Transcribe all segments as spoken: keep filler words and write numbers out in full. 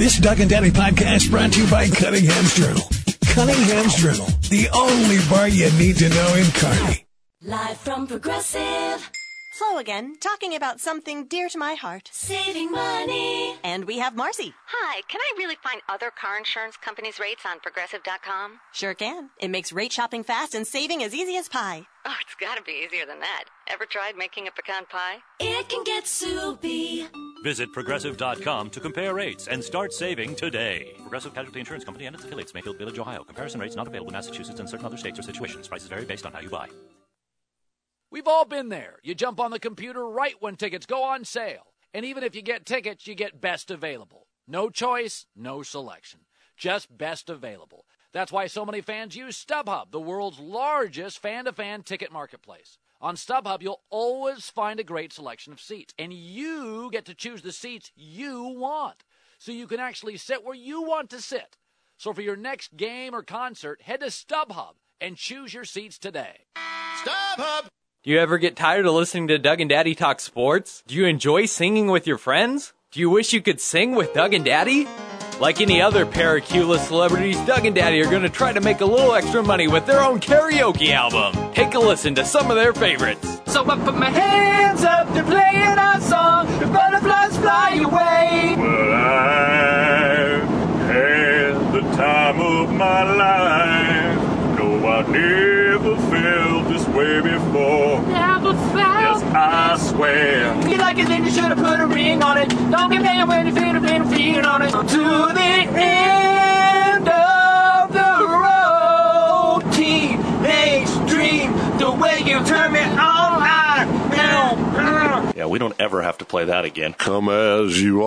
This Doug and Daddy podcast brought to you by Cunningham's Journal. Cunningham's Journal, the only bar you need to know in Kearney. Live from Progressive. Flo again, talking about something dear to my heart. Saving money. And we have Marcy. Hi, can I really find other car insurance companies' rates on Progressive dot com? Sure can. It makes rate shopping fast and saving as easy as pie. Oh, it's got to be easier than that. Ever tried making a pecan pie? It can get soupy. Visit Progressive dot com to compare rates and start saving today. Progressive Casualty Insurance Company and its affiliates, Mayfield Village, Ohio. Comparison rates not available in Massachusetts and certain other states or situations. Prices vary based on how you buy. We've all been there. You jump on the computer right when tickets go on sale. And even if you get tickets, you get best available. No choice, no selection. Just best available. That's why so many fans use StubHub, the world's largest fan-to-fan ticket marketplace. On StubHub, you'll always find a great selection of seats. And you get to choose the seats you want. So you can actually sit where you want to sit. So for your next game or concert, head to StubHub and choose your seats today. StubHub! Do you ever get tired of listening to Doug and Daddy talk sports? Do you enjoy singing with your friends? Do you wish you could sing with Doug and Daddy? Like any other pair of Q-list celebrities, Doug and Daddy are going to try to make a little extra money with their own karaoke album. Take a listen to some of their favorites. So I put my hands up to playing our song, the butterflies fly away. Well, I had the time of my life. No, I never felt this way before. Never felt. Yes, I swear. You like it, then you should have put a ring on it. Don't get mad when you feel a bit of feeling on it. To the end of the road, teenage dream, the way you turn me on. Yeah, we don't ever have to play that again. Come as you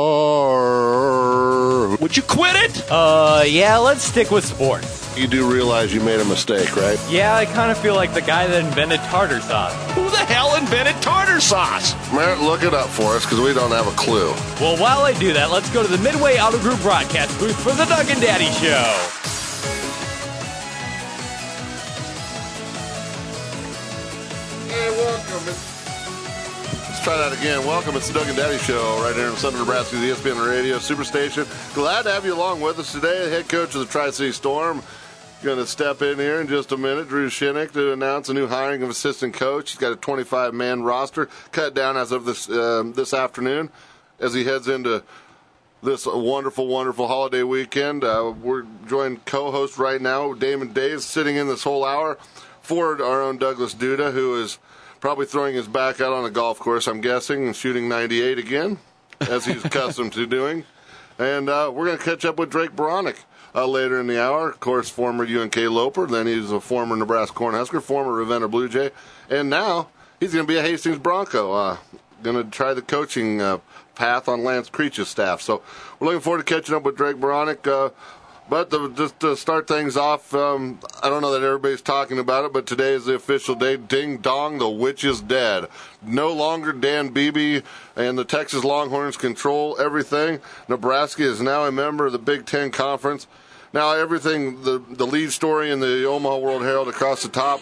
are. Would you quit it? Uh, yeah, let's stick with sports. You do realize you made a mistake, right? Yeah, I kind of feel like the guy that invented tartar sauce. Who the hell invented tartar sauce? Merritt, look it up for us, because we don't have a clue. Well, while I do that, let's go to the Midway Auto Group broadcast booth for the Doug and Daddy Show. Hey, welcome. Let's try that again. Welcome. It's the Doug and Daddy Show right here in Southern Nebraska, the E S P N Radio Superstation. Glad to have you along with us today. The head coach of the Tri-City Storm going to step in here in just a minute, Drew Shinnick, to announce a new hiring of assistant coach. He's got a twenty-five man roster cut down as of this uh, this afternoon as he heads into this wonderful, wonderful holiday weekend. Uh, we're joined co-host right now, Damon Days, sitting in this whole hour for our own Douglas Duda, who is probably throwing his back out on a golf course, I'm guessing, and shooting ninety-eight again, as he's accustomed to doing. And uh, we're going to catch up with Drake Beranek uh, later in the hour. Of course, former U N K Loper. Then he's a former Nebraska Cornhusker, former Ravenna Blue Jay. And now he's going to be a Hastings Bronco. Uh, going to try the coaching uh, path on Lance Creech's staff. So we're looking forward to catching up with Drake Beranek. Uh, But to, just to start things off, um, I don't know that everybody's talking about it, but today is the official date. Ding dong, the witch is dead. No longer Dan Beebe and the Texas Longhorns control everything. Nebraska is now a member of the Big Ten Conference. Now everything, the, the lead story in the Omaha World Herald across the top.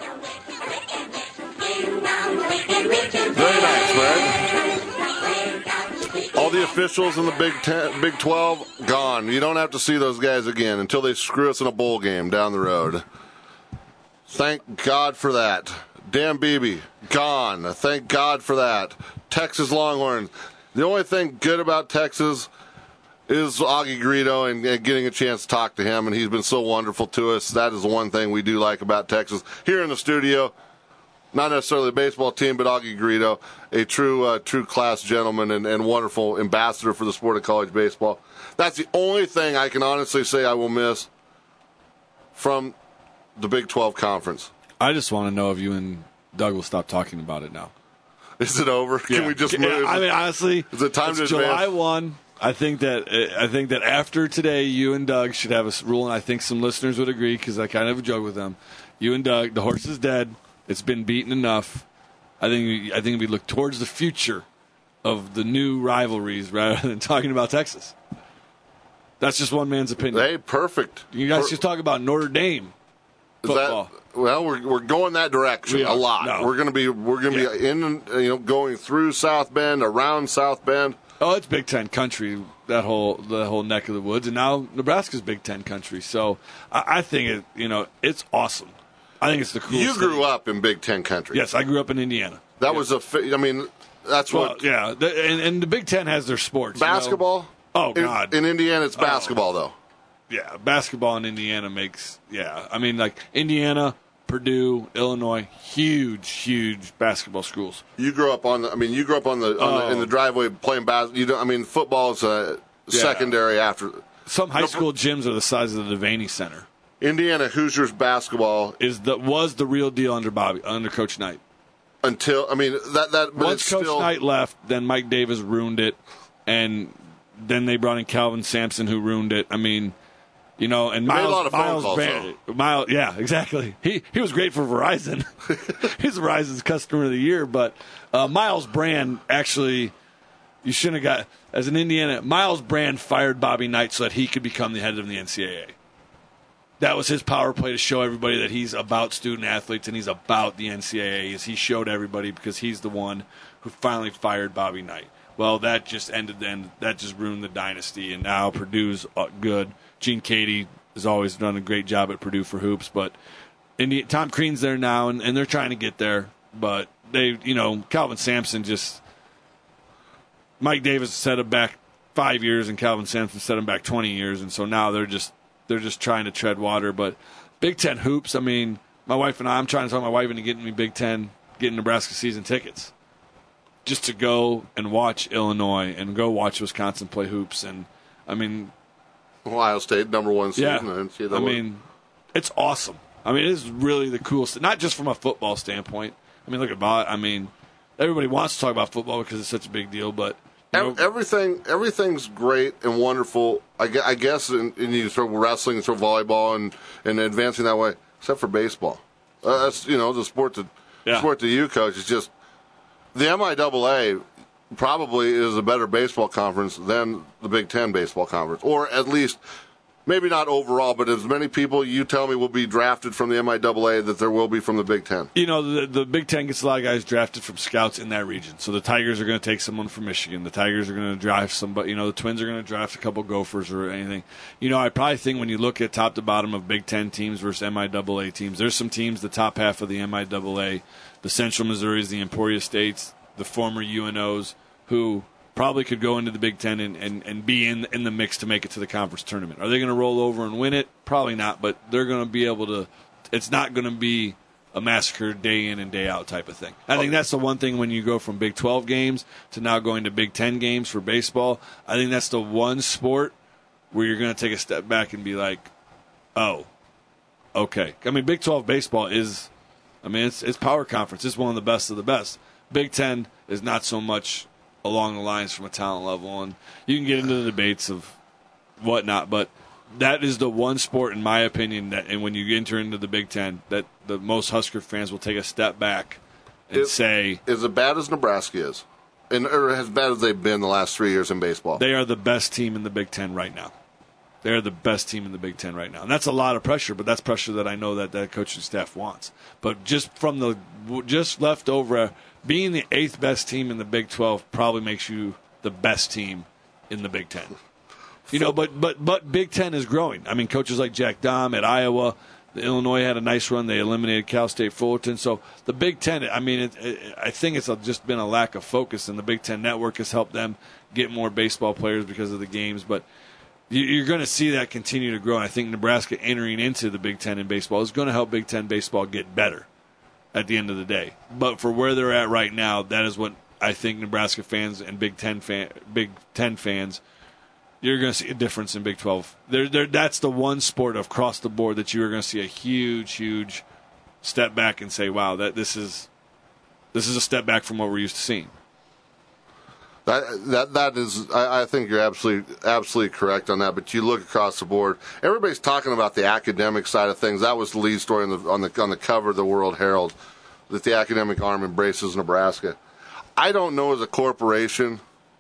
Very nice, man. All the officials in the Big Ten, Big twelve, gone. You don't have to see those guys again until they screw us in a bowl game down the road. Thank God for that. Dan Beebe, gone. Thank God for that. Texas Longhorns. The only thing good about Texas is Augie Greedo and, and getting a chance to talk to him, and he's been so wonderful to us. That is the one thing we do like about Texas. Here in the studio, not necessarily the baseball team, but Augie Greedo, a true uh, true class gentleman and, and wonderful ambassador for the sport of college baseball. That's the only thing I can honestly say I will miss from the Big twelve Conference. I just want to know if you and Doug will stop talking about it now. Is it over? Yeah. Can we just move? I mean, honestly, is it time it's to July advance? first. I think that I think that after today, you and Doug should have a rule, and I think some listeners would agree because I kind of joke with them. You and Doug, the horse is dead. It's been beaten enough. I think I think we look towards the future of the new rivalries rather than talking about Texas. That's just one man's opinion. Hey, perfect. You guys Per- just talk about Notre Dame football. That, well, we're we're going that direction We a are. lot. No. We're going to be we're going to Yeah. be in you know going through South Bend, around South Bend. Oh, it's Big Ten country, that whole the whole neck of the woods, and now Nebraska's Big Ten country. So I, I think it, you know, it's awesome. I think it's the coolest. You grew thing. up in Big Ten country. Yes, I grew up in Indiana. That yeah. was a. I mean, that's well, what. Yeah, the, and, and the Big Ten has their sports. Basketball. You know? Oh God! In, in Indiana, it's basketball oh. though. Yeah, basketball in Indiana makes. Yeah, I mean, like Indiana, Purdue, Illinois, huge, huge basketball schools. You grew up on the. I mean, you grew up on the, on oh. the in the driveway playing basketball. You don't. I mean, football is a yeah. secondary after. Some high school gyms are the size of the Devaney Center. Indiana Hoosiers basketball is the was the real deal under Bobby under Coach Knight. Until I mean that that but once it's Coach still, Knight left, then Mike Davis ruined it, and then they brought in Calvin Sampson who ruined it. I mean, you know, and Miles, made a lot of phone Miles, calls, Van, Miles, yeah, exactly. He he was great for Verizon. He's Verizon's customer of the year, but uh, Miles Brand actually, you shouldn't have got as an Indiana. Miles Brand fired Bobby Knight so that he could become the head of the N C double A. That was his power play to show everybody that he's about student athletes and he's about the N C double A. As he showed everybody because he's the one who finally fired Bobby Knight. Well, that just ended then. That just ruined the dynasty, and now Purdue's good. Gene Cady has always done a great job at Purdue for hoops, but Indi- Tom Crean's there now, and, and they're trying to get there. But they, you know, Calvin Sampson just Mike Davis set him back five years, and Calvin Sampson set him back twenty years, and so now they're just. They're just trying to tread water. But Big Ten hoops, I mean, my wife and I, I'm trying to talk my wife into getting me Big Ten, getting Nebraska season tickets just to go and watch Illinois and go watch Wisconsin play hoops. And, I mean. Ohio State, number one season. Yeah, I mean, it's awesome. I mean, it is really the coolest, not just from a football standpoint. I mean, look at Bob. I mean, everybody wants to talk about football because it's such a big deal, but. You know, Everything, everything's great and wonderful. I guess, I guess in, in you throw wrestling, and throw volleyball, and, and advancing that way, except for baseball. Uh, that's you know the sport that yeah. sport that you coach is just the M I A A probably is a better baseball conference than the Big Ten baseball conference, or at least maybe not overall, but as many people you tell me will be drafted from the M I A A that there will be from the Big Ten. You know, the, the Big Ten gets a lot of guys drafted from scouts in that region. So the Tigers are going to take someone from Michigan. The Tigers are going to draft somebody. You know, the Twins are going to draft a couple Gophers or anything. You know, I probably think when you look at top to bottom of Big Ten teams versus M I A A teams, there's some teams, the top half of the M I A A, the Central Missouris, the Emporia States, the former U N Os, who probably could go into the Big Ten and, and, and be in in the mix to make it to the conference tournament. Are they going to roll over and win it? Probably not, but they're going to be able to – it's not going to be a massacre day in and day out type of thing. I think that's the one thing when you go from Big twelve games to now going to Big Ten games for baseball. I think that's the one sport where you're going to take a step back and be like, oh, okay. I mean, Big twelve baseball is – I mean, it's, it's power conference. It's one of the best of the best. Big Ten is not so much – along the lines from a talent level, and you can get into the debates of whatnot, but that is the one sport, in my opinion, that and when you enter into the Big Ten, that the most Husker fans will take a step back and it, say, "Is as bad as Nebraska is, and or as bad as they've been the last three years in baseball." They are the best team in the Big Ten right now. They are the best team in the Big Ten right now, and that's a lot of pressure. But that's pressure that I know that that coaching staff wants. But just from the just left over. Being the eighth best team in the Big twelve probably makes you the best team in the Big Ten. You know, but but but Big Ten is growing. I mean, coaches like Jack Dahm at Iowa, the Illinois had a nice run. They eliminated Cal State Fullerton. So the Big Ten, I mean, it, it, I think it's just been a lack of focus, and the Big Ten Network has helped them get more baseball players because of the games. But you, you're going to see that continue to grow. And I think Nebraska entering into the Big Ten in baseball is going to help Big Ten baseball get better at the end of the day. But for where they're at right now, that is what I think Nebraska fans and Big Ten fan, Big Ten fans, you're going to see a difference in Big twelve. They're, they're, that's the one sport across the board that you are going to see a huge, huge step back and say, wow, that this is this is a step back from what we're used to seeing. That that that is, I, I think you're absolutely absolutely correct on that. But you look across the board, everybody's talking about the academic side of things. That was the lead story on the on the on the cover of the World Herald, that the academic arm embraces Nebraska. I don't know as a corporation,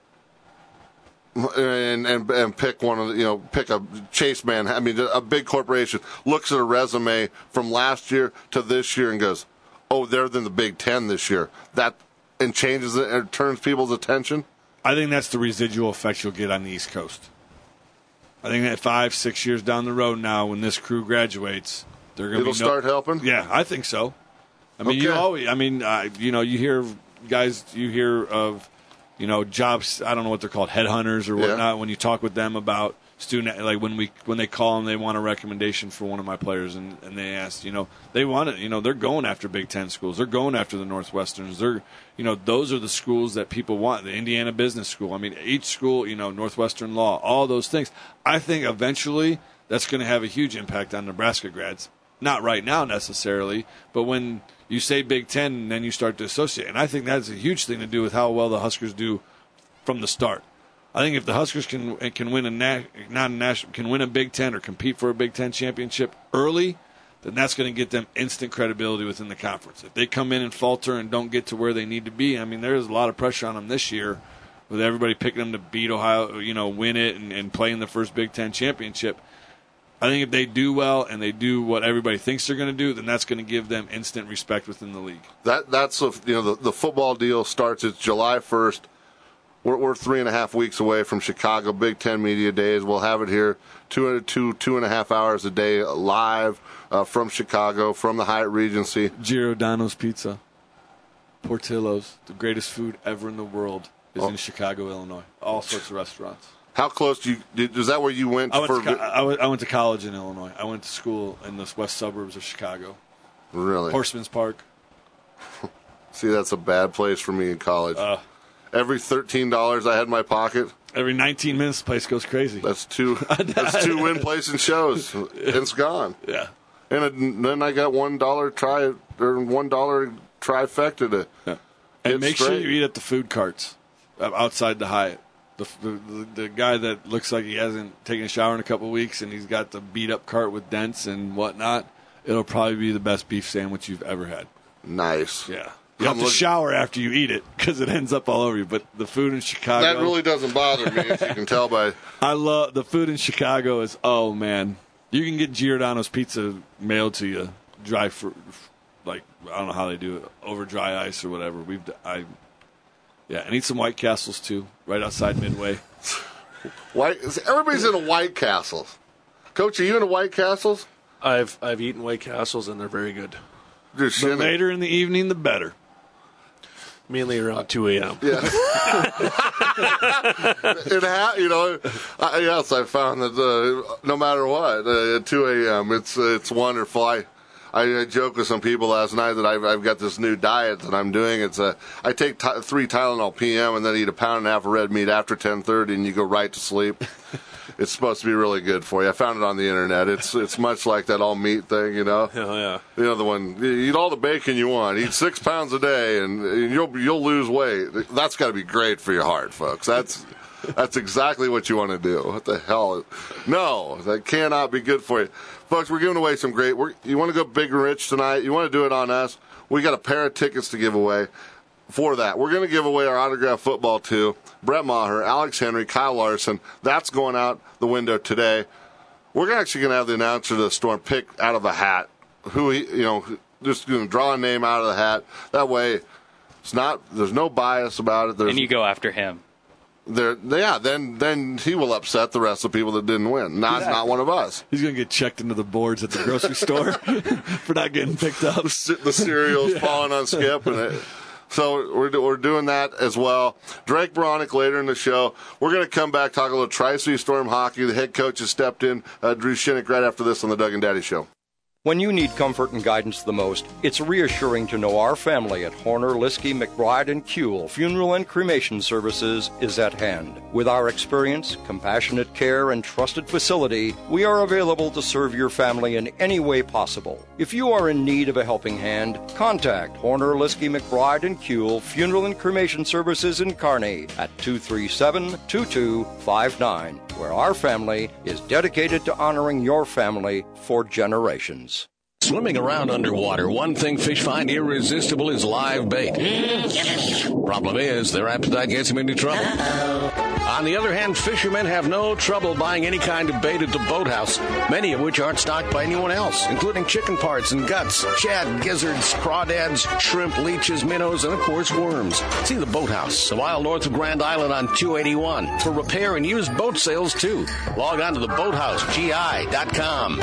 and and and pick one of the, you know pick a Chase man. I mean, a big corporation looks at a resume from last year to this year and goes, "Oh, they're in the Big Ten this year." That and changes it and turns people's attention. I think that's the residual effect you'll get on the East Coast. I think that five, six years down the road now, when this crew graduates, they're going to be It'll start helping? Yeah, I think so. I mean, Okay. you always. I mean, uh, you know, you hear guys. You hear of, you know, jobs. I don't know what they're called, headhunters or whatnot. Yeah. When you talk with them about student, like when we when they call and they want a recommendation for one of my players, and, and they ask, you know, they want it. You know, they're going after Big Ten schools. They're going after the Northwesterns. They're, you know, those are the schools that people want. The Indiana Business School. I mean, each school. You know, Northwestern Law. All those things. I think eventually that's going to have a huge impact on Nebraska grads. Not right now necessarily, but when you say Big Ten, and then you start to associate. And I think that's a huge thing to do with how well the Huskers do from the start. I think if the Huskers can can win a na- not a national can win a Big Ten or compete for a Big Ten championship early, then that's going to get them instant credibility within the conference. If they come in and falter and don't get to where they need to be, I mean, there's a lot of pressure on them this year with everybody picking them to beat Ohio, you know, win it and, and play in the first Big Ten championship. I think if they do well and they do what everybody thinks they're going to do, then that's going to give them instant respect within the league. That that's a, you know the, the football deal starts. It's July first. We're we're three and a half weeks away from Chicago Big Ten Media Days. We'll have it here two two two and a half hours a day live uh, from Chicago, from the Hyatt Regency. Giordano's Pizza, Portillo's, the greatest food ever in the world, is Oh. in Chicago, Illinois. All sorts of restaurants. How close do you? Did, is that where you went? I went, for, to, co- I, went, I went to college in Illinois. I went to school in the west suburbs of Chicago. Really? Horseman's Park. See, that's a bad place for me in college. Uh, Every thirteen dollars I had in my pocket. Every nineteen minutes, the place goes crazy. That's two. That's two win place and shows. It's gone. Yeah. And it, then I got one dollar try or one dollar trifecta to. Yeah. And get make sure straight. you eat at the food carts outside the Hyatt. The, the the guy that looks like he hasn't taken a shower in a couple of weeks and he's got the beat up cart with dents and whatnot. It'll probably be the best beef sandwich you've ever had. Nice. Yeah. You have I'm to look- shower after you eat it because it ends up all over you. But the food in Chicago, That really doesn't bother me, as you can tell by. I love the food in Chicago. Is oh man, you can get Giordano's Pizza mailed to you dry for like I don't know how they do it over dry ice or whatever. We've I yeah, and eat some White Castles too, right outside Midway. White. Everybody's into White Castles. Coach, are you into White Castles? I've I've eaten White Castles and they're very good. Dude, The shit. later in the evening, the better. Mainly around two a.m. Yeah. it ha- you know, I, yes, I found that uh, no matter what, uh, at two a.m., it's uh, it's wonderful. I, I I joked with some people last night that I've, I've got this new diet that I'm doing. It's a I take t- three Tylenol P M and then eat a pound and a half of red meat after ten thirty, and you go right to sleep. It's supposed to be really good for you. I found it on the internet. It's it's much like that all meat thing, you know. Hell yeah. You know the one. You eat all the bacon you want. Eat six pounds a day, and, and you'll you'll lose weight. That's got to be great for your heart, folks. That's that's exactly what you want to do. What the hell? No, that cannot be good for you, folks. We're giving away some great. We're, you want to go big and rich tonight? You want to do it on us? We got a pair of tickets to give away. For that, we're going to give away our autographed football to Brett Maher, Alex Henry, Kyle Larson. That's going out the window today. We're actually going to have the announcer of the Storm pick out of a hat who he, you know, just going to draw a name out of the hat. That way, it's not. There's no bias about it. There's, and you go after him. There, yeah. Then, then he will upset the rest of the people that didn't win. Not, Exactly. not one of us. He's going to get checked into the boards at the grocery store for not getting picked up. The cereal's falling on Skip, and it. So we're, we're doing that as well. Drake Bronick later in the show. We're going to come back, talk a little Tri-City Storm hockey. The head coach has stepped in, uh, Drew Shinnick, right after this on the Doug and Daddy Show. When you need comfort and guidance the most, it's reassuring to know our family at Horner, Liskey, McBride, and Kuehl Funeral and Cremation Services is at hand. With our experience, compassionate care, and trusted facility, we are available to serve your family in any way possible. If you are in need of a helping hand, contact Horner, Liskey, McBride, and Kuehl Funeral and Cremation Services in Kearney at two three seven, two two five nine, where our family is dedicated to honoring your family for generations. Swimming around underwater, one thing fish find irresistible is live bait. Problem is, their appetite gets them into trouble. On the other hand, fishermen have no trouble buying any kind of bait at the boathouse, many of which aren't stocked by anyone else, including chicken parts and guts, shad, gizzards, crawdads, shrimp, leeches, minnows, and of course worms. See the Boathouse, a mile north of Grand Island on two eighty-one, for repair and used boat sales too. Log on to the boathouse G I dot com.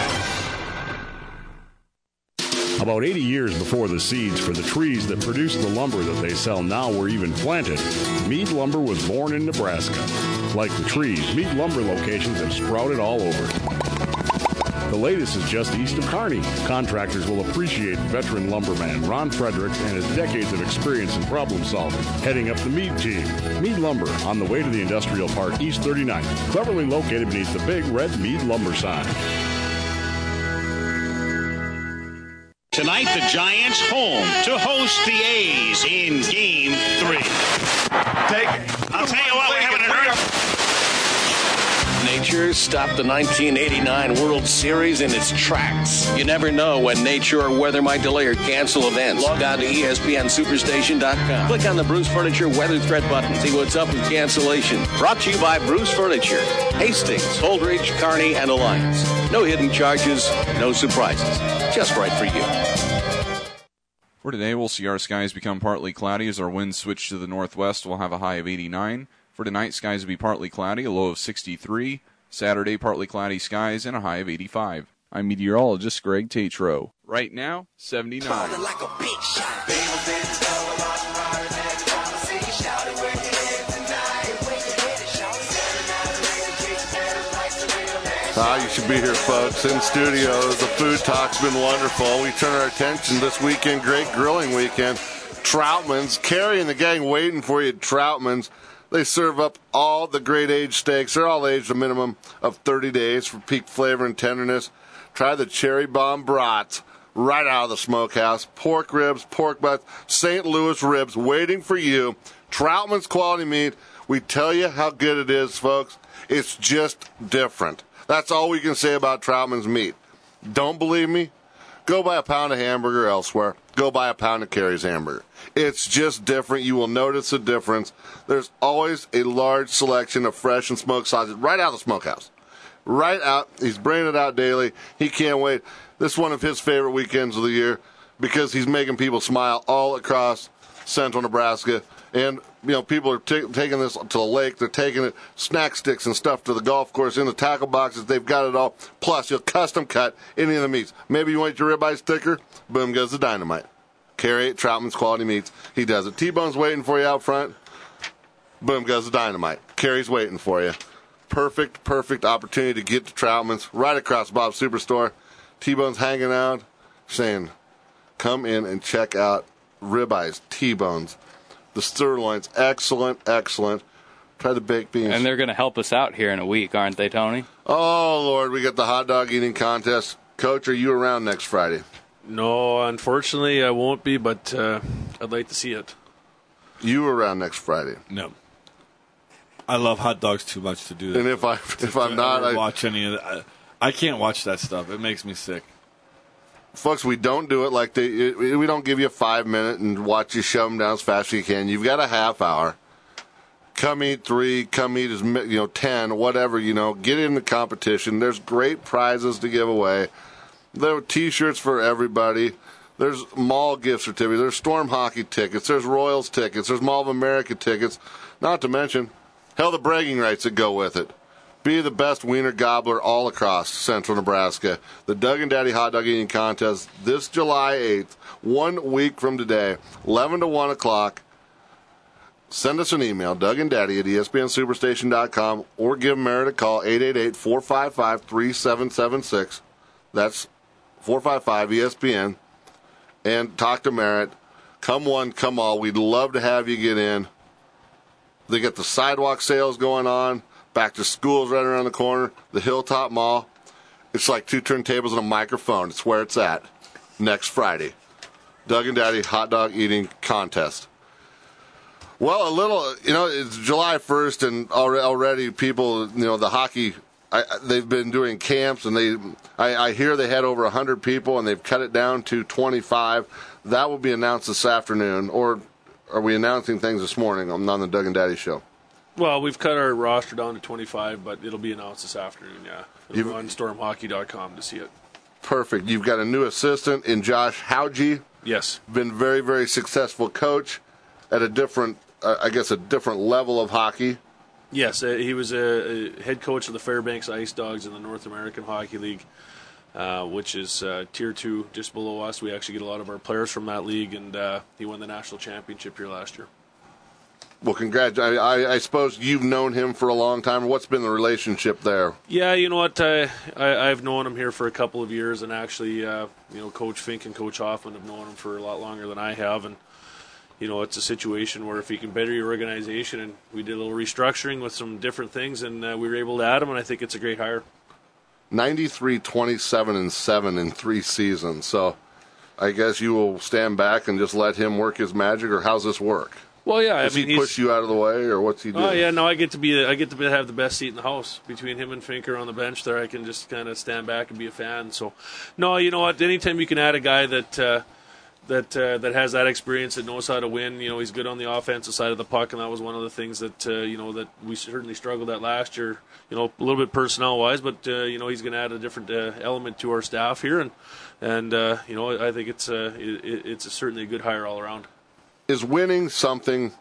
About eighty years before the seeds for the trees that produce the lumber that they sell now were even planted, Mead Lumber was born in Nebraska. Like the trees, Mead Lumber locations have sprouted all over. The latest is just east of Kearney. Contractors will appreciate veteran lumberman Ron Fredericks and his decades of experience in problem solving, heading up the Mead team. Mead Lumber, on the way to the Industrial Park, East thirty-ninth, cleverly located beneath the big red Mead Lumber sign. Tonight, the Giants home to host the A's in Game three. Take it. I'll tell you what, we're having an earth. Nature stopped the nineteen eighty-nine World Series in its tracks. You never know when nature or weather might delay or cancel events. Log on to E S P N Superstation dot com. Click on the Bruce Furniture Weather Threat button. See what's up with cancellation. Brought to you by Bruce Furniture. Hastings, Holdridge, Kearney, and Alliance. No hidden charges, no surprises. Just right for you. For today, we'll see our skies become partly cloudy as our winds switch to the northwest. We'll have a high of eighty-nine. For tonight, skies will be partly cloudy, a low of sixty-three. Saturday, partly cloudy skies and a high of eighty-five. I'm meteorologist Greg Tatro. Right now, seventy-nine. Ah, you should be here, folks. In studio, the food talk's been wonderful. We turn our attention this weekend, great grilling weekend. Troutman's, Carrie and the gang waiting for you at Troutman's. They serve up all the great aged steaks. They're all aged a minimum of thirty days for peak flavor and tenderness. Try the Cherry Bomb brats right out of the smokehouse. Pork ribs, pork butts, Saint Louis ribs waiting for you. Troutman's quality meat. We tell you how good it is, folks. It's just different. That's all we can say about Troutman's meat. Don't believe me? Go buy a pound of hamburger elsewhere. Go buy a pound of Carrie's hamburger. It's just different. You will notice a difference. There's always a large selection of fresh and smoked sausage right out of the smokehouse. Right out. He's bringing it out daily. He can't wait. This is one of his favorite weekends of the year because he's making people smile all across central Nebraska. And, you know, people are t- taking this to the lake. They're taking it, snack sticks and stuff to the golf course, in the tackle boxes. They've got it all. Plus, you'll custom cut any of the meats. Maybe you want your ribeye sticker. Boom goes the dynamite. Carrie at Troutman's Quality Meats. He does it. T-Bone's waiting for you out front. Boom goes the dynamite. Carrie's waiting for you. Perfect, perfect opportunity to get to Troutman's right across Bob's Superstore. T-Bone's hanging out, saying, come in and check out ribeyes, T-Bones. The sirloin's excellent, excellent. Try the baked beans. And they're going to help us out here in a week, aren't they, Tony? Oh, Lord, we got the hot dog eating contest. Coach, are you around next Friday? No, unfortunately, I won't be, but uh, I'd like to see it. You around next Friday? No. I love hot dogs too much to do that. And if, I, if I'm not... I I watch any of that. I, I can't watch that stuff. It makes me sick. Folks, we don't do it like they. We don't give you a five minute and watch you shove them down as fast as you can. You've got a half hour. Come eat three. Come eat as you know ten. Whatever you know. Get in the competition. There's great prizes to give away. There are T-shirts for everybody. There's mall gift certificates. There's Storm hockey tickets. There's Royals tickets. There's Mall of America tickets. Not to mention, hell, the bragging rights that go with it. Be the best wiener gobbler all across central Nebraska. The Doug and Daddy Hot Dog Eating Contest this July eighth, one week from today, eleven to one o'clock. Send us an email, Doug and Daddy at E S P N Superstation dot com, or give Merritt a call, eight eight eight, four five five, three seven seven six. That's four five five E S P N. And talk to Merritt. Come one, come all. We'd love to have you get in. They got the sidewalk sales going on. Back to school's right around the corner. The Hilltop Mall. It's like two turntables and a microphone. It's where it's at. Next Friday. Doug and Daddy Hot Dog Eating Contest. Well, a little, you know, it's July first, and already people, you know, the hockey, I, they've been doing camps, and they, I, I hear they had over one hundred people, and they've cut it down to twenty-five. That will be announced this afternoon, or are we announcing things this morning on, on the Doug and Daddy Show? Well, we've cut our roster down to twenty-five, but it'll be announced this afternoon, yeah. It'll You've- be on storm hockey dot com to see it. Perfect. You've got a new assistant in Josh Hauge. Yes. Been very, very successful coach at a different, uh, I guess, a different level of hockey. Yes, uh, he was a, a head coach of the Fairbanks Ice Dogs in the North American Hockey League, uh, which is uh, Tier two, just below us. We actually get a lot of our players from that league, and uh, he won the national championship here last year. Well, congrats. I, I, I suppose you've known him for a long time. What's been the relationship there? Yeah, you know what? Uh, I, I've known him here for a couple of years, and actually, uh, you know, Coach Fink and Coach Hoffman have known him for a lot longer than I have. And you know, it's a situation where if you can better your organization, and we did a little restructuring with some different things, and uh, we were able to add him, and I think it's a great hire. ninety-three, twenty-seven, and seven in three seasons. So, I guess you will stand back and just let him work his magic, or how's this work? Well, yeah, Does I mean, he push you out of the way, or what's he do? Oh yeah, no, I get to be, I get to be, have the best seat in the house between him and Finker on the bench. There, I can just kind of stand back and be a fan. So, no, you know what? Anytime you can add a guy that uh, that uh, that has that experience, that knows how to win, you know, he's good on the offensive side of the puck, and that was one of the things that uh, you know that we certainly struggled at last year. You know, a little bit personnel wise, but uh, you know, he's going to add a different uh, element to our staff here, and and uh, you know, I think it's uh, it, it's a, certainly a good hire all around. Is winning something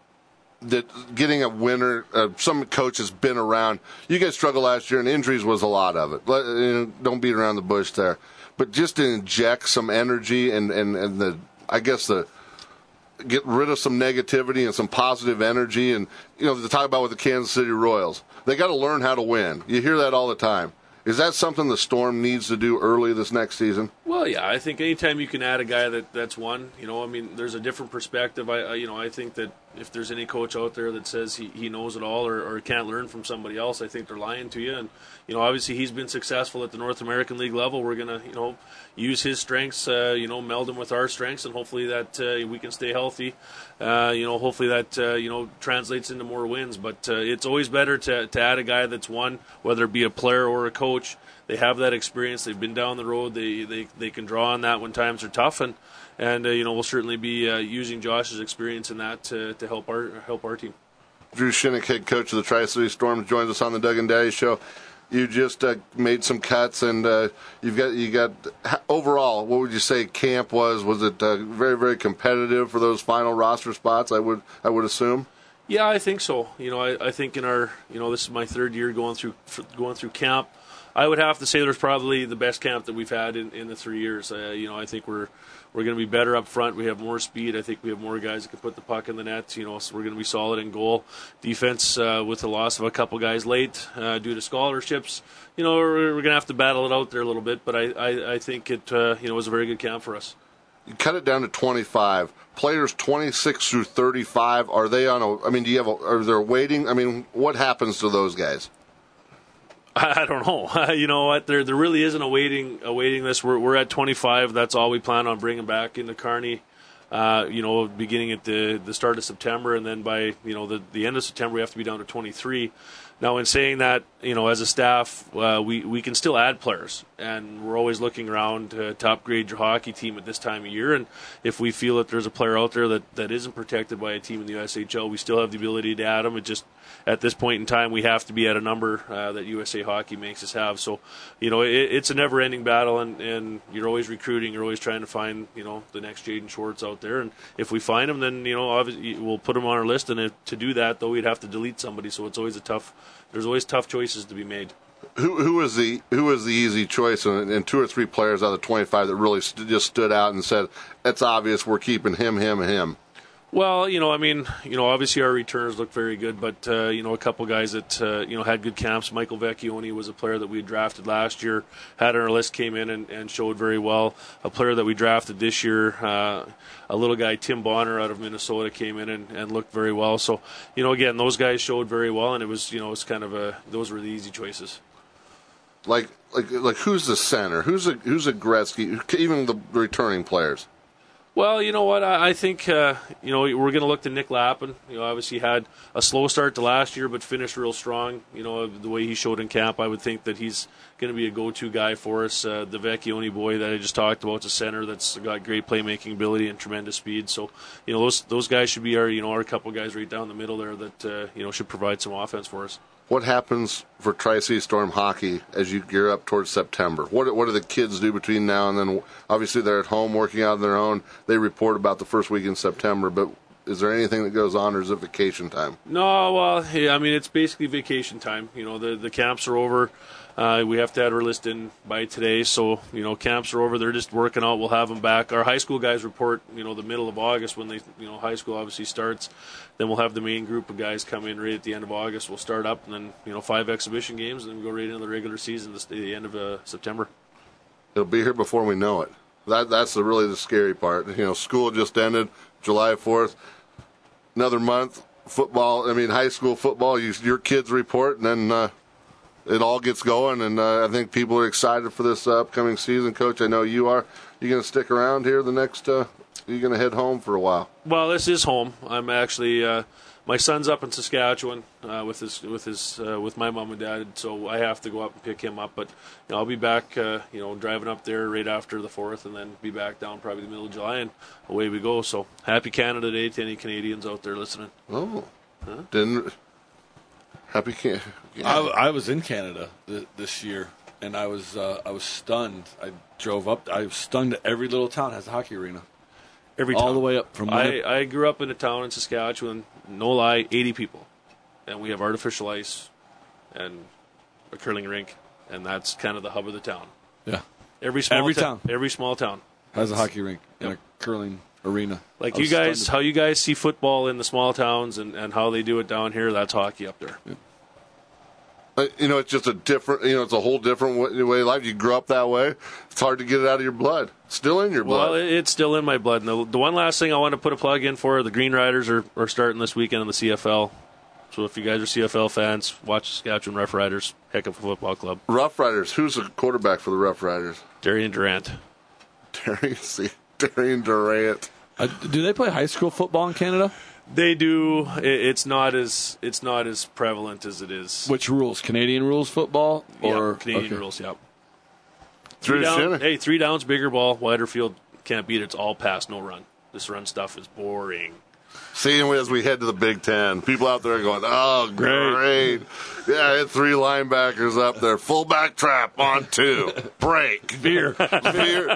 that getting a winner, uh, some coach has been around. You guys struggled last year, and injuries was a lot of it. Let, you know, don't beat around the bush there. But just to inject some energy and, and, and the, I guess, the get rid of some negativity and some positive energy. And, you know, to talk about with the Kansas City Royals, they got to learn how to win. You hear that all the time. Is that something the Storm needs to do early this next season? Well, yeah, I think anytime you can add a guy that, that's won, you know, I mean, there's a different perspective. I, I you know, I think that if there's any coach out there that says he, he knows it all or, or can't learn from somebody else, I think they're lying to you. And, you know, obviously he's been successful at the North American League level. We're going to, you know, use his strengths, uh, you know, meld them with our strengths, and hopefully that uh, we can stay healthy. Uh, you know, hopefully that, uh, you know, translates into more wins. But uh, it's always better to, to add a guy that's won, whether it be a player or a coach. They have that experience. They've been down the road. They they, they can draw on that when times are tough, and and uh, you know, we'll certainly be uh, using Josh's experience in that to, to help our help our team. Drew Shinnick, head coach of the Tri-City Storm, joins us on the Doug and Daddy Show. You just uh, made some cuts, and uh, you've got you got overall. What would you say camp was? Was it uh, very very competitive for those final roster spots? I would I would assume. Yeah, I think so. You know, I, I think in our you know this is my third year going through going through camp. I would have to say there's probably the best camp that we've had in, in the three years. Uh, you know, I think we're we're going to be better up front. We have more speed. I think we have more guys that can put the puck in the net. You know, so we're going to be solid in goal. Defense, uh, with the loss of a couple guys late uh, due to scholarships, you know, we're, we're going to have to battle it out there a little bit. But I, I, I think it uh, you know was a very good camp for us. You cut it down to twenty-five players, twenty-six through thirty-five. Are they on a? I mean, do you have? A, are there waiting? I mean, what happens to those guys? I don't know. You know what? There, there really isn't a waiting, a waiting list. We're, we're at twenty-five. That's all we plan on bringing back into Kearney. Uh, you know, beginning at the the start of September, and then by you know the the end of September, we have to be down to twenty-three. Now, in saying that, you know, as a staff, uh, we we can still add players, and we're always looking around to, to upgrade your hockey team at this time of year. And if we feel that there's a player out there that, that isn't protected by a team in the U S H L, we still have the ability to add them. It just at this point in time, we have to be at a number uh, that U S A Hockey makes us have. So, you know, it, it's a never-ending battle, and, and you're always recruiting. You're always trying to find, you know, the next Jaden Schwartz out there. And if we find him, then, you know, obviously we'll put him on our list. And if, to do that, though, we'd have to delete somebody. So it's always a tough. There's always tough choices to be made. Who who is the who is the easy choice, and, and two or three players out of the twenty-five that really st- just stood out and said, "It's obvious we're keeping him, him, him." Well, you know, I mean, you know, obviously our returners look very good, but, uh, you know, a couple guys that, uh, you know, had good camps. Michael Vecchione was a player that we had drafted last year, had on our list, came in and, and showed very well. A player that we drafted this year, uh, a little guy, Tim Bonner out of Minnesota, came in and, and looked very well. So, you know, again, those guys showed very well, and it was, you know, it's kind of a, those were the easy choices. Like, like, like, who's the center? Who's a who's a Gretzky? Even the returning players. Well, you know what? I, I think uh, you know we're going to look to Nick Lappin. You know, obviously had a slow start to last year, but finished real strong. You know, the way he showed in camp, I would think that he's going to be a go-to guy for us. Uh, the Vecchione boy that I just talked about, is a center that's got great playmaking ability and tremendous speed. So, you know, those those guys should be our you know our couple guys right down the middle there that uh, you know should provide some offense for us. What happens for Tri-City Storm hockey as you gear up towards September? What what do the kids do between now and then? Obviously, they're at home working out on their own. They report about the first week in September, but is there anything that goes on, or is it vacation time? No, well, yeah, I mean, it's basically vacation time. You know, the, the camps are over. Uh, we have to have our list in by today, so, you know, camps are over. They're just working out. We'll have them back. Our high school guys report, you know, the middle of August when they, you know, high school obviously starts. Then we'll have the main group of guys come in right at the end of August. We'll start up, and then, you know, five exhibition games, and then we go right into the regular season at the end of uh, September. It'll be here before we know it. That That's the, really the scary part. You know, school just ended July fourth. Another month, football, I mean, high school football, you, your kids report, and then uh, it all gets going, and uh, I think people are excited for this uh, upcoming season. Coach, I know you are. You going to stick around here the next, uh, you're going to head home for a while? Well, this is home. I'm actually, uh, my son's up in Saskatchewan uh, with his, with his, uh, with my mom and dad, so I have to go up and pick him up. But you know, I'll be back, uh, you know, driving up there right after the fourth, and then be back down probably the middle of July, and away we go. So happy Canada Day to any Canadians out there listening. Oh, huh? Didn't happy Can- yeah. I, I was in Canada th- this year, and I was uh, I was stunned. I drove up. I was stunned that every little town has a hockey arena. Every all town. the way up from. I, I grew up in a town in Saskatchewan. No lie, eighty people, and we have artificial ice and a curling rink, and that's kind of the hub of the town. Yeah, every small every ta- town, every small town has a hockey rink yep. and a curling arena. Like you guys, how you guys see football in the small towns and, and how they do it down here, that's hockey up there. Yeah. Uh, you know, it's just a different, you know, it's a whole different way, way of life. You grew up that way. It's hard to get it out of your blood. Still in your blood. Well, it's still in my blood. And the, the one last thing I want to put a plug in for, the Green Riders are, are starting this weekend in the C F L. So if you guys are C F L fans, watch Saskatchewan Rough Riders. Heck of a football club. Rough Riders. Who's the quarterback for the Rough Riders? Darian Durant. Darian, see, Darian Durant. Uh, do they play high school football in Canada? They do. It's not as it's not as prevalent as it is. Which rules? Canadian rules football or yep, Canadian okay. rules? Yep. Three down, hey, three downs, bigger ball, wider field. Can't beat it. It's all pass, no run. This run stuff is boring. Seeing as we head to the Big Ten, people out there are going, "Oh, great! great. Yeah, I had three linebackers up there. Fullback trap on two, break, beer, beer."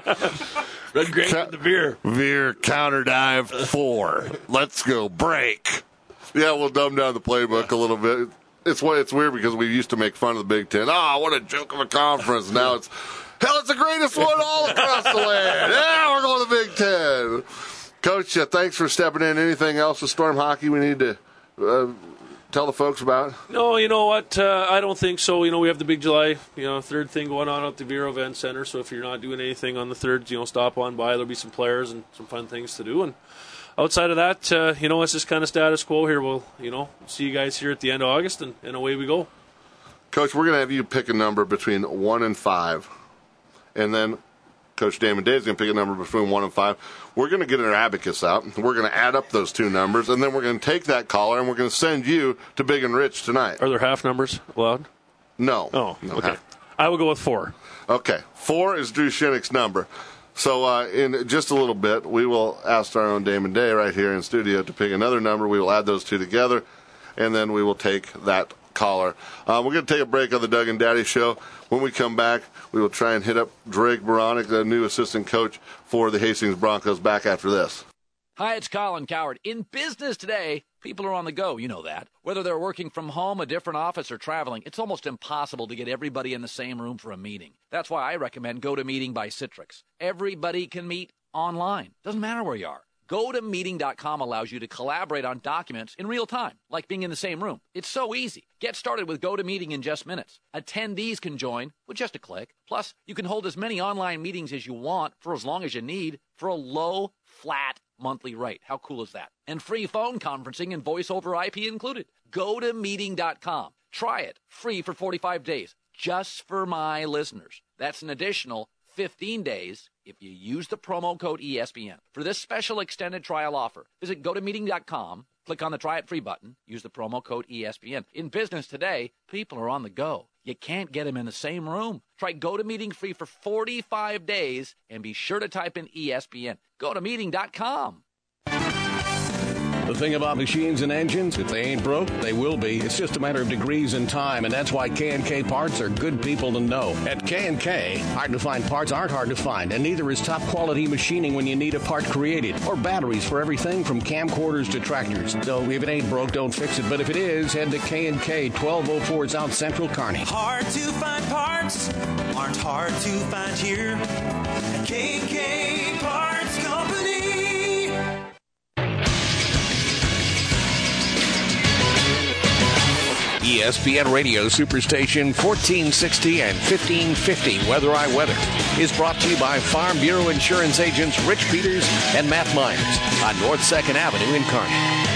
Red grape Ca- the beer. Veer, counter dive, four. Let's go, break. Yeah, we'll dumb down the playbook a little bit. It's what it's weird because we used to make fun of the Big Ten. Oh, what a joke of a conference. Now it's, hell, it's the greatest one all across the land. Yeah, we're going to the Big Ten. Coach, uh, thanks for stepping in. Anything else with Storm Hockey we need to uh, tell the folks about? No, you know what? Uh, I don't think so. You know, we have the big July, you know, third thing going on at the Vero Event Center. So if you're not doing anything on the third, you know, stop on by. There'll be some players and some fun things to do. And outside of that, uh, you know, it's just kind of status quo here. We'll, you know, see you guys here at the end of August, and, and away we go. Coach, we're going to have you pick a number between one and five, and then Coach Damon Day is going to pick a number between one and five. We're going to get an abacus out. We're going to add up those two numbers, and then we're going to take that caller, and we're going to send you to Big and Rich tonight. Are there half numbers allowed? No. Oh, no, okay. Half. I will go with four. Okay. Four is Drew Shinnick's number. So uh, in just a little bit, we will ask our own Damon Day right here in studio to pick another number. We will add those two together, and then we will take that caller. Um, we're going to take a break on the Doug and Daddy Show. When we come back, we will try and hit up Drake Baronic, the new assistant coach for the Hastings Broncos, back after this. Hi, it's Colin Coward. In business today, people are on the go. You know that. Whether they're working from home, a different office, or traveling, it's almost impossible to get everybody in the same room for a meeting. That's why I recommend GoToMeeting by Citrix. Everybody can meet online. Doesn't matter where you are. Go to meeting dot com allows you to collaborate on documents in real time, like being in the same room. It's so easy. Get started with GoToMeeting in just minutes. Attendees can join with just a click. Plus, you can hold as many online meetings as you want for as long as you need for a low, flat monthly rate. How cool is that? And free phone conferencing and voice over I P included. Go to meeting dot com. Try it free for forty-five days, just for my listeners. That's an additional fifteen days if you use the promo code E S P N. For this special extended trial offer, visit go to meeting dot com, click on the Try It Free button, use the promo code E S P N. In business today, people are on the go. You can't get them in the same room. Try GoToMeeting free for forty-five days and be sure to type in E S P N. go to meeting dot com. The thing about machines and engines, if they ain't broke, they will be. It's just a matter of degrees and time, and that's why K and K Parts are good people to know. At K and K, hard-to-find parts aren't hard to find, and neither is top-quality machining when you need a part created, or batteries for everything from camcorders to tractors. So if it ain't broke, don't fix it. But if it is, head to K and K, twelve oh four South Central Kearney. Hard to find parts aren't hard to find here at K and K Parts Company. E S P N Radio Superstation fourteen sixty and fifteen fifty Weather I Weather is brought to you by Farm Bureau Insurance agents Rich Peters and Matt Myers on North second Avenue in Kearney.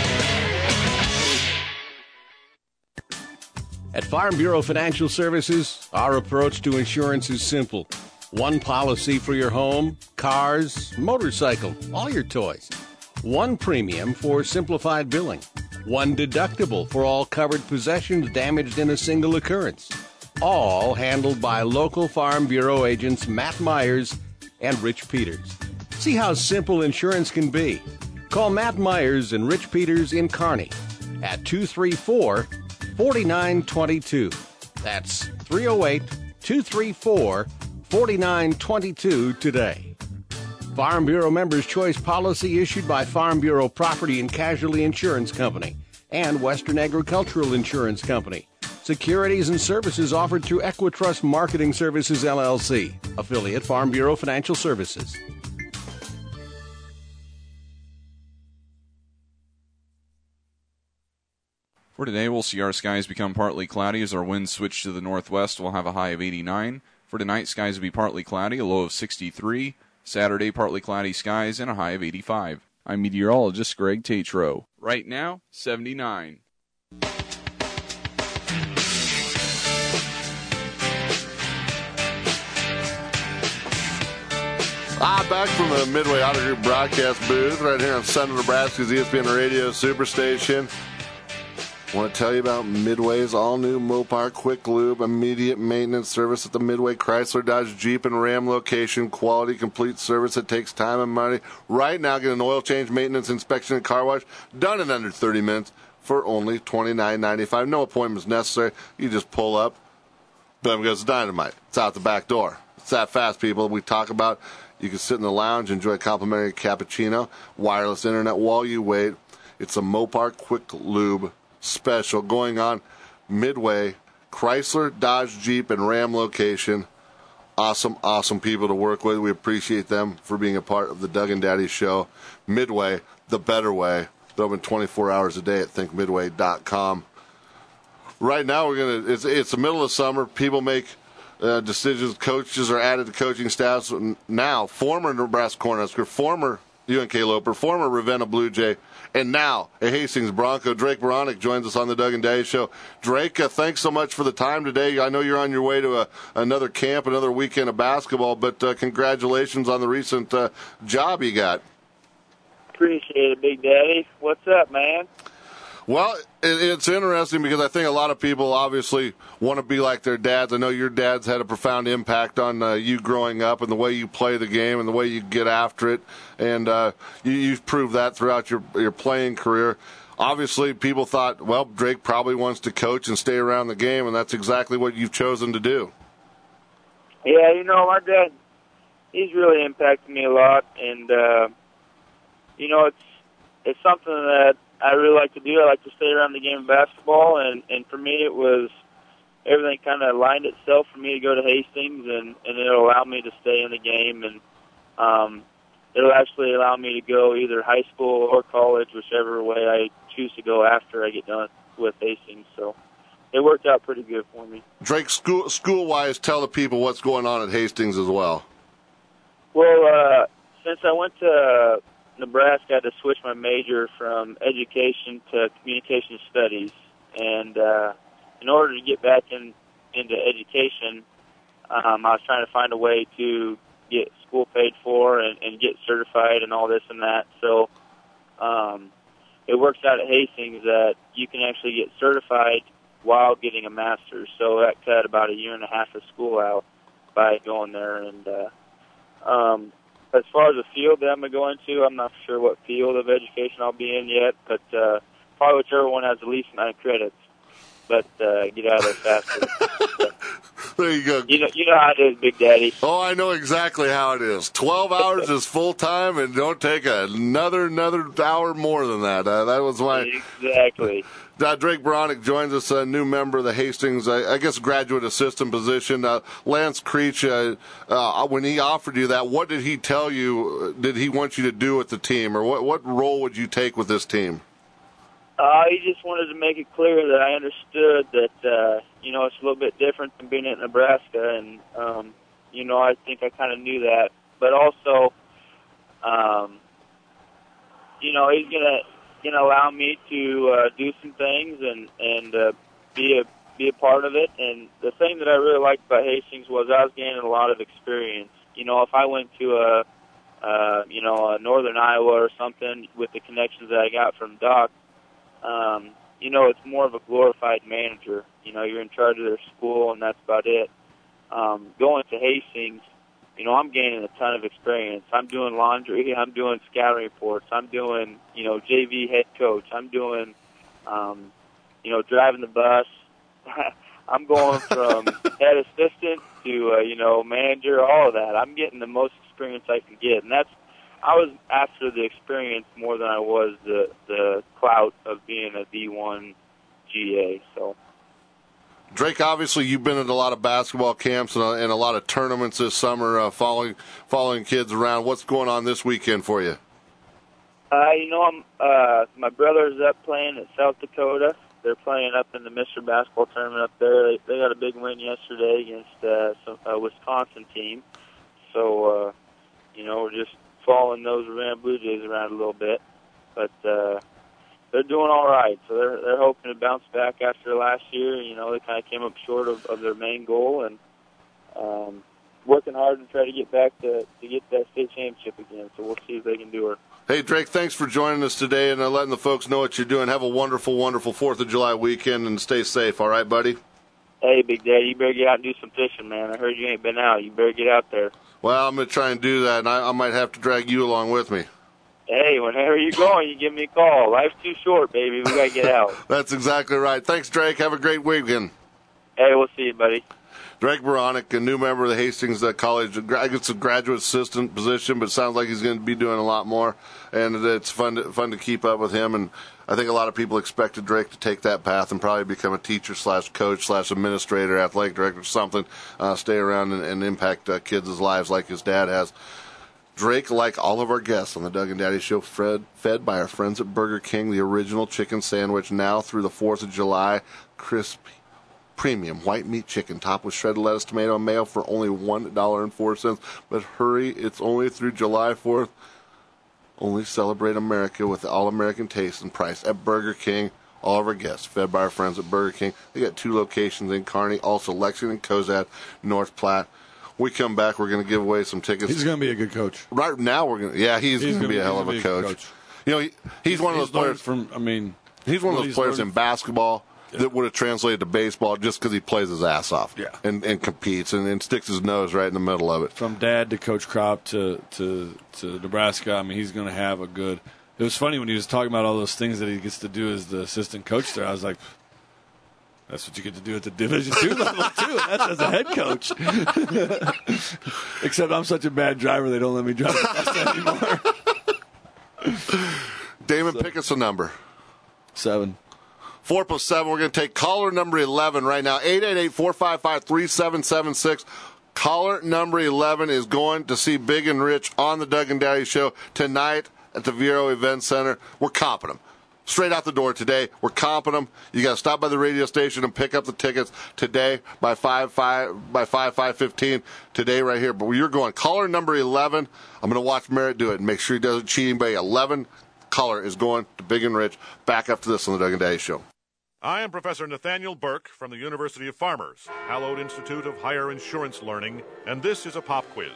At Farm Bureau Financial Services, our approach to insurance is simple. One policy for your home, cars, motorcycle, all your toys. One premium for simplified billing. One deductible for all covered possessions damaged in a single occurrence. All handled by local Farm Bureau agents Matt Myers and Rich Peters. See how simple insurance can be. Call Matt Myers and Rich Peters in Kearney at two three four, four nine two two. That's three oh eight, two three four, four nine two two today. Farm Bureau Members' Choice policy issued by Farm Bureau Property and Casualty Insurance Company and Western Agricultural Insurance Company. Securities and services offered through Equitrust Marketing Services, L L C, affiliate Farm Bureau Financial Services. For today, we'll see our skies become partly cloudy as our winds switch to the northwest. We'll have a high of eighty-nine. For tonight, skies will be partly cloudy, a low of sixty-three. Saturday, partly cloudy skies and a high of eighty-five. I'm meteorologist Greg Tatro. Right now, seventy-nine. Ah, back from the Midway Auto Group broadcast booth right here on Central Nebraska's E S P N Radio Superstation. I want to tell you about Midway's all-new Mopar Quick Lube immediate maintenance service at the Midway Chrysler Dodge Jeep and Ram location. Quality, complete service that takes time and money. Right now, get an oil change, maintenance, inspection, and car wash done in under thirty minutes for only twenty-nine ninety-five. No appointments necessary. You just pull up. Boom goes dynamite. It's out the back door. It's that fast, people. We talk about you can sit in the lounge, enjoy a complimentary cappuccino, wireless internet while you wait. It's a Mopar Quick Lube special going on Midway, Chrysler, Dodge, Jeep, and Ram location. Awesome, awesome people to work with. We appreciate them for being a part of the Doug and Daddy Show. Midway, the better way. They're open twenty-four hours a day at think midway dot com. Right now, we're gonna. It's, it's the middle of summer. People make uh, decisions. Coaches are added to coaching staffs now. Former Nebraska Cornhusker, former U N K Loper, former Ravenna Blue Jay, and now a Hastings Bronco. Drake Baranek joins us on the Doug and Daddy Show. Drake, uh, thanks so much for the time today. I know you're on your way to a, another camp, another weekend of basketball, but uh, congratulations on the recent uh, job you got. Appreciate it, Big Daddy. What's up, man? Well, it, it's interesting because I think a lot of people obviously want to be like their dads. I know your dad's had a profound impact on uh, you growing up and the way you play the game and the way you get after it. And uh, you, you've proved that throughout your, your playing career. Obviously, people thought, well, Drake probably wants to coach and stay around the game, and that's exactly what you've chosen to do. Yeah, you know, my dad, he's really impacted me a lot. And, uh, you know, it's it's something that I really like to do. I like to stay around the game of basketball, and, and for me it was everything kind of aligned itself for me to go to Hastings, and, and it'll allow me to stay in the game, and um, it'll actually allow me to go either high school or college, whichever way I choose to go after I get done with Hastings. So it worked out pretty good for me. Drake, school, school-wise, tell the people what's going on at Hastings as well. Well, uh, since I went to Nebraska, I had to switch my major from education to communication studies, and uh, in order to get back in into education, um, I was trying to find a way to get school paid for and, and get certified and all this and that. So um, it works out at Hastings that you can actually get certified while getting a master's. So that cut about a year and a half of school out by going there. And uh, um, as far as the field that I'm going to go into, I'm not sure what field of education I'll be in yet, but uh, probably whichever one has the least amount of credits. But uh, get out of there faster. There you go. You know, you know how it is, Big Daddy. Oh, I know exactly how it is. Twelve hours is full time, and don't take another another hour more than that. Uh, that was my exactly. Uh, Drake Beranek joins us, a new member of the Hastings, uh, I guess, graduate assistant position. Uh, Lance Creech, uh, uh, when he offered you that, what did he tell you? Did he want you to do with the team, or what? What role would you take with this team? Uh, he just wanted to make it clear that I understood that, uh, you know, it's a little bit different than being at Nebraska, and, um, you know, I think I kind of knew that. But also, um, you know, he's going to gonna allow me to uh, do some things and, and uh, be a be a part of it. And the thing that I really liked about Hastings was I was gaining a lot of experience. You know, if I went to a, uh, you know, a northern Iowa or something with the connections that I got from Doc, Um, you know, it's more of a glorified manager. You know, you're in charge of their school, and that's about it. Um, going to Hastings, you know, I'm gaining a ton of experience. I'm doing laundry. I'm doing scouting reports. I'm doing, you know, J V head coach. I'm doing, um, you know, driving the bus. I'm going from head assistant to, uh, you know, manager, all of that. I'm getting the most experience I can get, and that's I was after the experience more than I was the the clout of being a D one G A. So, Drake, obviously you've been at a lot of basketball camps and a, and a lot of tournaments this summer, uh, following following kids around. What's going on this weekend for you? Uh, you know, I'm uh, my brother's up playing at South Dakota. They're playing up in the Mister Basketball tournament up there. They, they got a big win yesterday against uh, some, a Wisconsin team. So, uh, you know, we're just following those Ravenna Blue Jays around a little bit, but uh, they're doing all right. So they're they're hoping to bounce back after last year. You know, they kind of came up short of, of their main goal, and um, working hard to try to get back to to get that state championship again. So we'll see if they can do it. Hey, Drake, thanks for joining us today and uh, letting the folks know what you're doing. Have a wonderful, wonderful fourth of July weekend, and stay safe. All right, buddy? Hey, Big Daddy, you better get out and do some fishing, man. I heard you ain't been out. You better get out there. Well, I'm going to try and do that, and I, I might have to drag you along with me. Hey, whenever you're going, you give me a call. Life's too short, baby. We got to get out. That's exactly right. Thanks, Drake. Have a great weekend. Hey, we'll see you, buddy. Drake Beranek, a new member of the Hastings uh, College. I guess it's a graduate assistant position, but it sounds like he's going to be doing a lot more, and it's fun to, fun to keep up with him. And I think a lot of people expected Drake to take that path and probably become a teacher slash coach slash administrator, athletic director, something, uh, stay around and, and impact uh, kids' lives like his dad has. Drake, like all of our guests on the Doug and Daddy Show, fed, fed by our friends at Burger King, the original chicken sandwich, now through the fourth of July, crispy, premium white meat chicken topped with shredded lettuce, tomato, and mayo for only one dollar and four cents. But hurry, it's only through July fourth. Only celebrate America with the all-American taste and price at Burger King. All of our guests fed by our friends at Burger King. They got two locations in Kearney, also Lexington, Cozad, North Platte. We come back, we're going to give away some tickets. He's going to be a good coach. Right now, we're going to, yeah, he's, he's going to be a hell of a coach. coach. You know, he, he's one of those players from, I mean, he's one of those players in basketball yeah. that would have translated to baseball just because he plays his ass off yeah. and, and competes and, and sticks his nose right in the middle of it. From dad to Coach Kropp to, to, to Nebraska, I mean, he's going to have a good – it was funny when he was talking about all those things that he gets to do as the assistant coach there. I was like, that's what you get to do at the Division two level, too, and that's as a head coach. Except I'm such a bad driver, they don't let me drive the bus anymore. Damon, so, pick us a number. Seven. Four plus seven. We're going to take caller number eleven right now. eight eight eight, four five five, three seven seven six. Caller number eleven is going to see Big and Rich on the Doug and Daddy Show tonight at the Vero Event Center. We're comping them. Straight out the door today. We're comping them. You got to stop by the radio station and pick up the tickets today by five five by five five fifteen today right here. But you're going caller number eleven. I'm going to watch Merritt do it and make sure he doesn't cheat anybody. eleven caller is going to Big and Rich. Back after this on the Doug and Daddy Show. I am Professor Nathaniel Burke from the University of Farmers, Hallowed Institute of Higher Insurance Learning, and this is a pop quiz.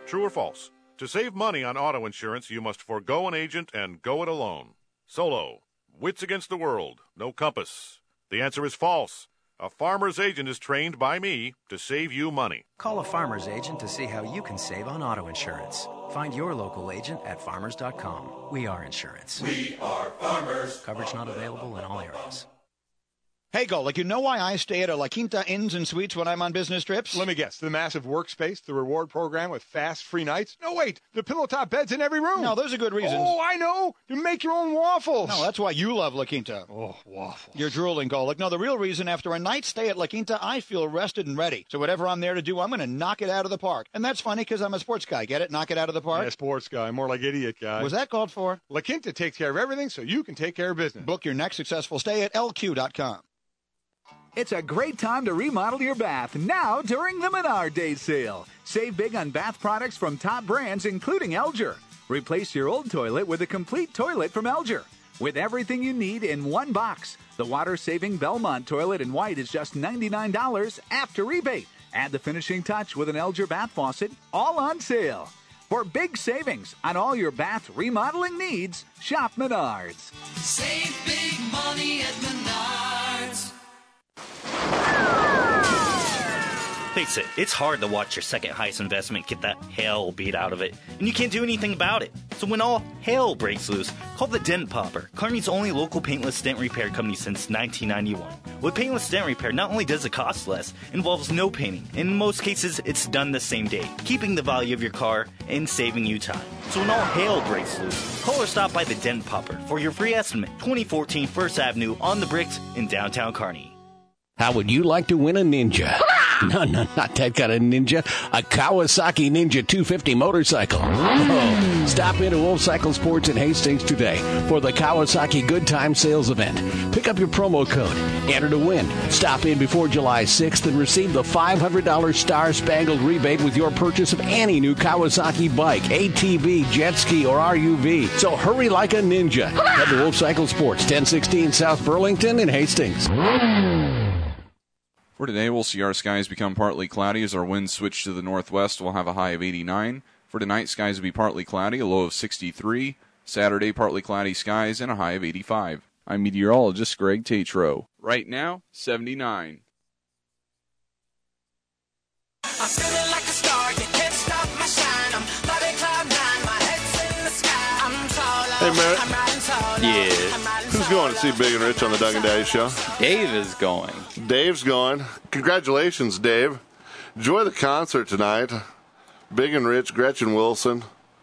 True or false? To save money on auto insurance, you must forego an agent and go it alone. Solo. Wits against the world. No compass. The answer is false. A farmer's agent is trained by me to save you money. Call a farmer's agent to see how you can save on auto insurance. Find your local agent at farmers dot com. We are insurance. We are farmers. Coverage not available in all areas. Hey, Golick, you know why I stay at a La Quinta Inns and Suites when I'm on business trips? Let me guess. The massive workspace, the reward program with fast free nights? No, wait. The pillow top beds in every room. No, those are good reasons. Oh, I know. You make your own waffles. No, that's why you love La Quinta. Oh, waffles. You're drooling, Golick. No, the real reason, after a night stay at La Quinta, I feel rested and ready. So whatever I'm there to do, I'm going to knock it out of the park. And that's funny because I'm a sports guy. Get it? Knock it out of the park? Yeah, sports guy. More like idiot guy. Was that called for? La Quinta takes care of everything so you can take care of business. Book your next successful stay at L Q dot com. It's a great time to remodel your bath now during the Menard Day sale. Save big on bath products from top brands, including Elger. Replace your old toilet with a complete toilet from Elger. With everything you need in one box. The water-saving Belmont toilet in white is just ninety-nine dollars after rebate. Add the finishing touch with an Elger bath faucet, all on sale. For big savings on all your bath remodeling needs, shop Menards. Save big money at Menards. Face it, it's hard to watch your second highest investment get the hell beat out of it, and you can't do anything about it. So when all hell breaks loose, call the Dent Popper, Kearney's only local paintless dent repair company since nineteen ninety-one. With paintless dent repair, not only does it cost less, it involves no painting, and in most cases, it's done the same day, keeping the value of your car and saving you time. So when all hell breaks loose, call or stop by the Dent Popper for your free estimate, twenty fourteen First Avenue on the Bricks in downtown Kearney. How would you like to win a Ninja? No, no, not that kind of Ninja. A Kawasaki Ninja two fifty motorcycle. Oh, stop into Wolf Cycle Sports in Hastings today for the Kawasaki Good Time Sales Event. Pick up your promo code. Enter to win. Stop in before July sixth and receive the five hundred dollars Star Spangled rebate with your purchase of any new Kawasaki bike, A T V, jet ski, or R U V. So hurry like a ninja. Head to Wolf Cycle Sports, ten sixteen South Burlington in Hastings. For today, we'll see our skies become partly cloudy as our winds switch to the northwest. We'll have a high of eighty-nine. For tonight, skies will be partly cloudy, a low of sixty-three. Saturday, partly cloudy skies and a high of eighty-five. I'm meteorologist Greg Tatro. Right now, seventy-nine. I'm feeling like a star, you can't stop my shine. I'm flying cloud nine, my head's in the sky. I'm taller, Hey, Merritt. I'm riding taller. Yeah. Who's going to see Big and Rich on the Doug and Daddy Show? Dave is going. Dave's going. Congratulations, Dave. Enjoy the concert tonight. Big and Rich, Gretchen Wilson.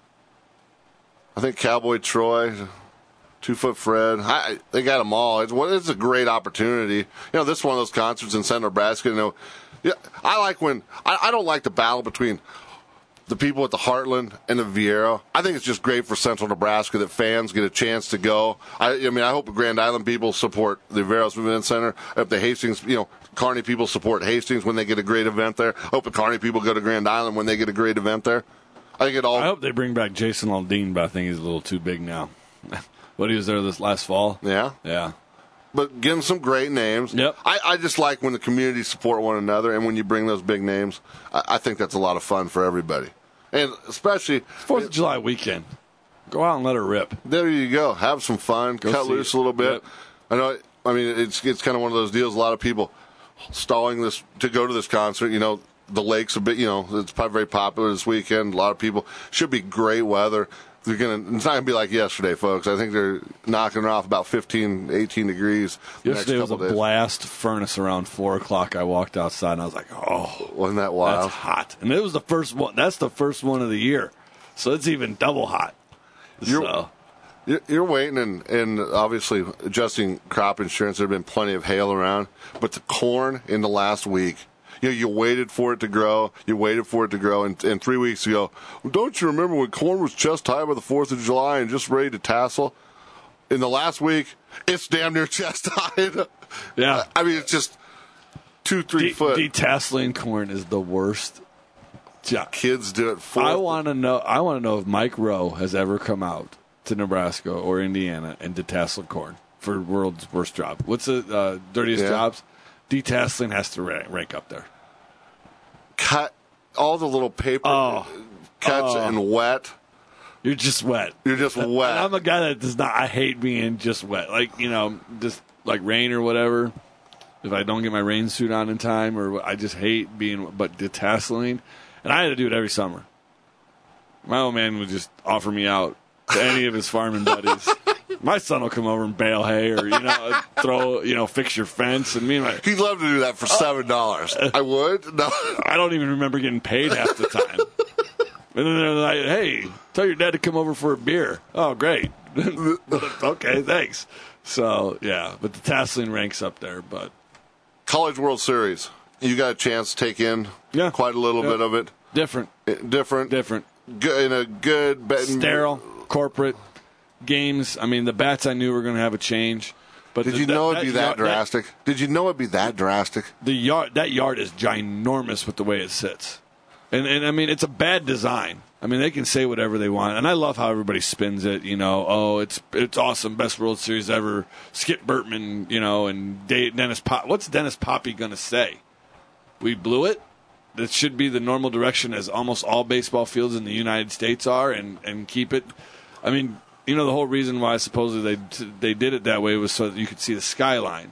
I think Cowboy Troy, Two Foot Fred. I, they got them all. It's, it's a great opportunity. You know, this is one of those concerts in Central Nebraska. You know, yeah, I like when I, I don't like the battle between the people at the Heartland and the Viera. I think it's just great for Central Nebraska that fans get a chance to go. I, I mean, I hope the Grand Island people support the Vieras Event Center. If the Hastings, you know, Kearney people support Hastings when they get a great event there. I hope the Kearney people go to Grand Island when they get a great event there. I think it all. I hope they bring back Jason Aldean, but I think he's a little too big now. But he was there this last fall. Yeah? Yeah. But getting some great names. Yep. I, I just like when the community support one another, and when you bring those big names, I, I think that's a lot of fun for everybody. And especially Fourth of July weekend. Go out and let her rip. There you go. Have some fun. Go cut see loose it. a little bit. Yep. I know. I mean, it's it's kind of one of those deals. A lot of people stalling this to go to this concert. You know, the lake's a bit. You know, it's probably very popular this weekend. A lot of people. Should be great weather. They're gonna. It's not gonna be like yesterday, folks. I think they're knocking it off about fifteen, eighteen degrees. the next Yesterday was a couple days. blast furnace around four o'clock. I walked outside and I was like, "Oh, wasn't that wild? That's hot." And it was the first one. That's the first one of the year, so it's even double hot. You're, so. you're, you're waiting, and, and obviously adjusting crop insurance. There have been plenty of hail around, but the corn in the last week. You know, you waited for it to grow. You waited for it to grow. And, and three weeks ago, well, don't you remember when corn was chest high by the fourth of July and just ready to tassel? In the last week, it's damn near chest high. Yeah. I mean, it's just two, three De- foot. Detasseling corn is the worst job. Kids do it. For I want to know. I want to know if Mike Rowe has ever come out to Nebraska or Indiana and detasseled corn for world's worst job. What's the uh, dirtiest Yeah. jobs? Detasseling has to rank, rank up there. Cut all the little paper. Oh. cuts Oh. and wet. You're just wet. You're just And wet. I'm a guy that does not. I hate being just wet. Like you know, just like rain or whatever. If I don't get my rain suit on in time, or I just hate being, but detasseling, and I had to do it every summer. My old man would just offer me out to any of his farming buddies. My son will come over and bale hay, or you know, throw, you know, fix your fence, and me and my. He'd love to do that for seven dollars. I would. No, I don't even remember getting paid half the time. And then they're like, "Hey, tell your dad to come over for a beer." Oh, great. Okay, thanks. So yeah, but the tasseling ranks up there, but. College World Series. You got a chance to take in yeah. quite a little yeah. bit of it. Different. Different. Different. Good, in a good... Bet- Sterile, corporate games. I mean, the bats I knew were going to have a change. But Did the, you know that, it'd be that, that, yard, drastic? That, Did you know it'd be that drastic? The yard, that yard is ginormous with the way it sits. And, and I mean, it's a bad design. I mean, they can say whatever they want, and I love how everybody spins it. You know, oh, it's it's awesome, best World Series ever. Skip Bertman, you know, and Dennis Pop. What's Dennis Poppy gonna say? We blew it. That should be the normal direction, as almost all baseball fields in the United States are, and, and keep it. I mean, you know, the whole reason why supposedly they they did it that way was so that you could see the skyline.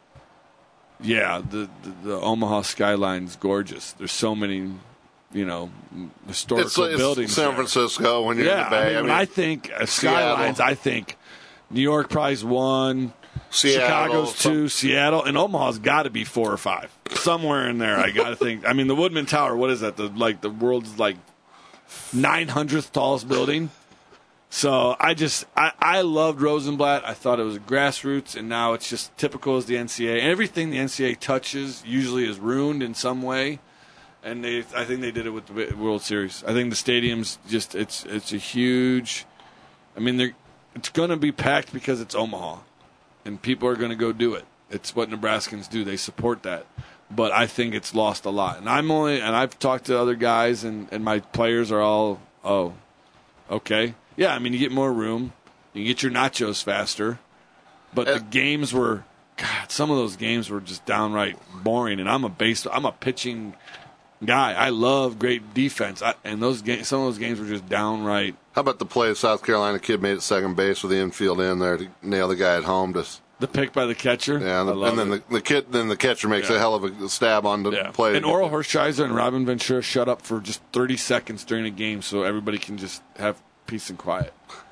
Yeah, the the, the Omaha skyline's gorgeous. There's so many. You know, historical it's, it's buildings. San there. Francisco when you're yeah, in the Bay. I mean, I when mean, I think uh, skylines, I think New York probably's one, Seattle, Chicago's two, Seattle, and Omaha's got to be four or five. Somewhere in there, I got to think. I mean, the Woodman Tower. What is that? The like the world's like nine hundredth tallest building. So I just I, I loved Rosenblatt. I thought it was grassroots, and now it's just typical as the N C double A. And everything the N C double A touches usually is ruined in some way. And they, I think they did it with the World Series. I think the stadium's just it's it's a huge. I mean, they're, it's going to be packed because it's Omaha, and people are going to go do it. It's what Nebraskans do. They support that. But I think it's lost a lot. And I'm only and I've talked to other guys, and, and my players are all oh, okay, yeah. I mean, you get more room, you can get your nachos faster, but the games were, God, some of those games were just downright boring. And I'm a base, I'm a pitching guy. I love great defense, I, and those games, some of those games were just downright. How about the play of South Carolina kid made at second base with the infield in there to nail the guy at home? To the pick by the catcher. Yeah, and, the, and then the, the kid, then the catcher makes yeah. a hell of a stab on the yeah. play. And Oral Hershiser and Robin Ventura shut up for just thirty seconds during a game, so everybody can just have peace and quiet.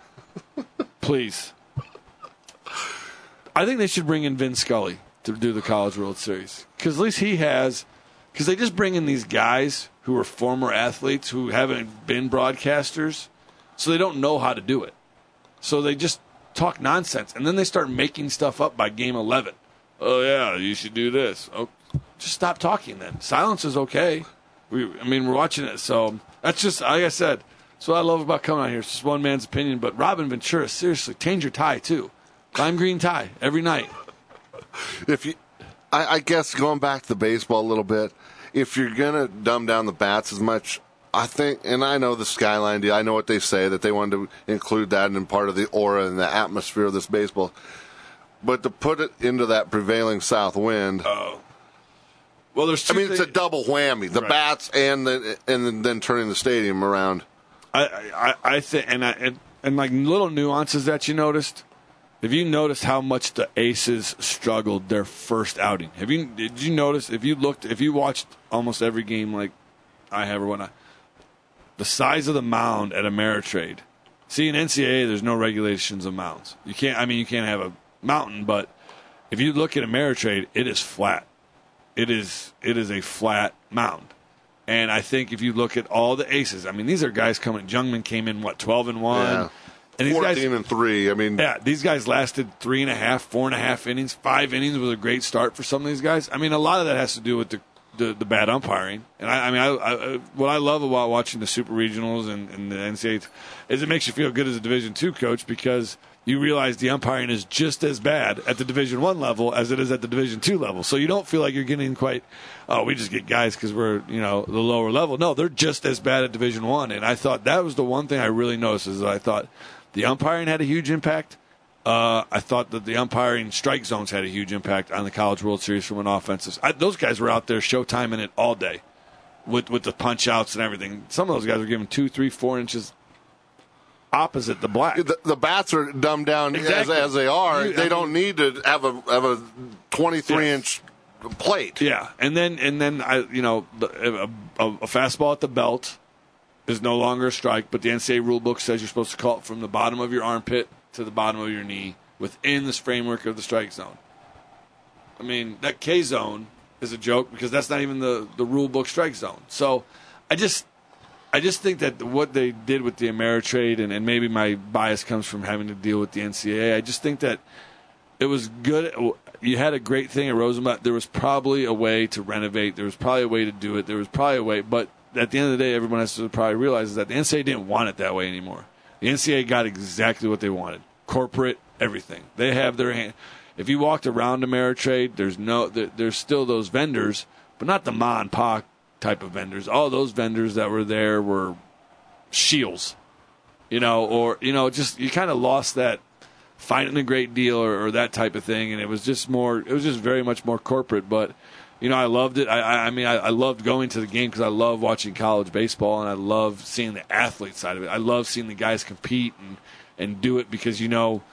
Please. I think they should bring in Vin Scully to do the College World Series, because at least he has. Because they just bring in these guys who are former athletes who haven't been broadcasters, so they don't know how to do it. So they just talk nonsense, and then they start making stuff up by game eleven. Oh, yeah, you should do this. Oh, just stop talking then. Silence is okay. We, I mean, we're watching it, so that's just, like I said, that's what I love about coming out here. It's just one man's opinion, but Robin Ventura, seriously, change your tie, too. Lime green tie every night. If you... I, I guess going back to the baseball a little bit, if you're going to dumb down the bats as much, I think, and I know the skyline deal, I know what they say, that they wanted to include that in part of the aura and the atmosphere of this baseball. But to put it into that prevailing south wind. Oh. Well, there's two I mean, things. it's a double whammy, the Right. bats and the and then, then turning the stadium around. I, I, I think, and, I, and, and like little nuances that you noticed. Have you noticed how much the Aces struggled their first outing? Have you? Did you notice? If you looked, if you watched almost every game like I have or whatnot, the size of the mound at Ameritrade. See, in N C double A, there's no regulations of mounds. You can't. I mean, you can't have a mountain, but if you look at Ameritrade, it is flat. It is. It is a flat mound. And I think if you look at all the Aces, I mean, these are guys coming. Jungmann came in what twelve and one. Yeah. And these fourteen guys, and three. I mean, yeah, these guys lasted three and a half, four and a half innings. Five innings was a great start for some of these guys. I mean, a lot of that has to do with the the, the bad umpiring. And I, I mean, I, I, what I love about watching the super regionals and, and the N C double A is it makes you feel good as a Division two coach, because you realize the umpiring is just as bad at the Division one level as it is at the Division two level. So you don't feel like you're getting quite, oh, we just get guys because we're, you know, the lower level. No, they're just as bad at Division one. And I thought that was the one thing I really noticed is that I thought the umpiring had a huge impact. Uh, I thought that the umpiring strike zones had a huge impact on the College World Series from an offensive. I, those guys were out there showtiming it all day. with with the punch outs and everything. Some of those guys are giving two, three, four inches opposite the black. The, the bats are dumbed down Exactly. as, as they are. You- they I don't mean- need to have a have a twenty-three inch plate. Yeah, and then and then I you know a, a, a fastball at the belt is no longer a strike, but the N C double A rule book says you're supposed to call it from the bottom of your armpit to the bottom of your knee within this framework of the strike zone. I mean, that K zone is a joke because that's not even the, the rule book strike zone. So I just I just think that what they did with the Ameritrade, and, and maybe my bias comes from having to deal with the N C double A, I just think that it was good. You had a great thing at Rosenblatt. There was probably a way to renovate. There was probably a way to do it. There was probably a way. But at the end of the day, everyone has to probably realize that the N C double A didn't want it that way anymore. The N C double A got exactly what they wanted. Corporate, everything. They have their hand. If you walked around Ameritrade, there's no, there, there's still those vendors, but not the ma and pa type of vendors. All those vendors that were there were shields, you know, or you know, just you kind of lost that finding a great deal or, or that type of thing, and it was just more. It was just very much more corporate, but. You know, I loved it. I, I, I mean, I, I loved going to the game because I love watching college baseball, and I love seeing the athlete side of it. I love seeing the guys compete and, and do it because, you know,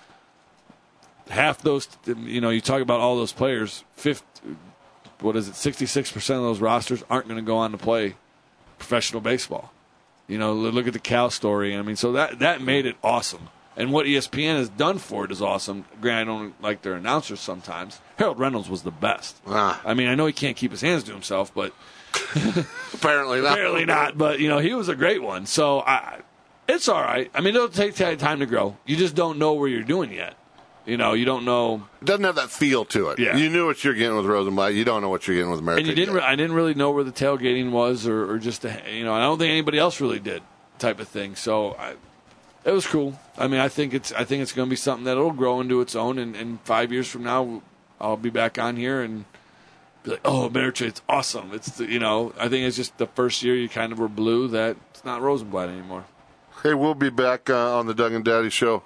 half those, you know, you talk about all those players, fifty, what is it, sixty-six percent of those rosters aren't going to go on to play professional baseball. You know, look at the Cal story. I mean, so that, that made it awesome. And what E S P N has done for it is awesome. Granted, I don't like their announcers sometimes. Harold Reynolds was the best. Ah. I mean, I know he can't keep his hands to himself, but apparently not. Apparently not. But you know, he was a great one. So I, it's all right. I mean, it'll take time to grow. You just don't know where you're doing yet. You know, you don't know. It doesn't have that feel to it. Yeah. You knew what you're getting with Rosenblatt. You don't know what you're getting with Ameritrade. And you didn't. Re- I didn't really know where the tailgating was, or, or just the, you know. I don't think anybody else really did, type of thing. So I. It was cool. I mean, I think it's I think it's going to be something that will grow into its own, and, and five years from now, I'll be back on here and be like, "Oh, Ameritrade's awesome!" It's the, you know, I think it's just the first year you kind of were blue that it's not Rosenblatt anymore. Hey, we'll be back uh, on the Doug and Daddy Show.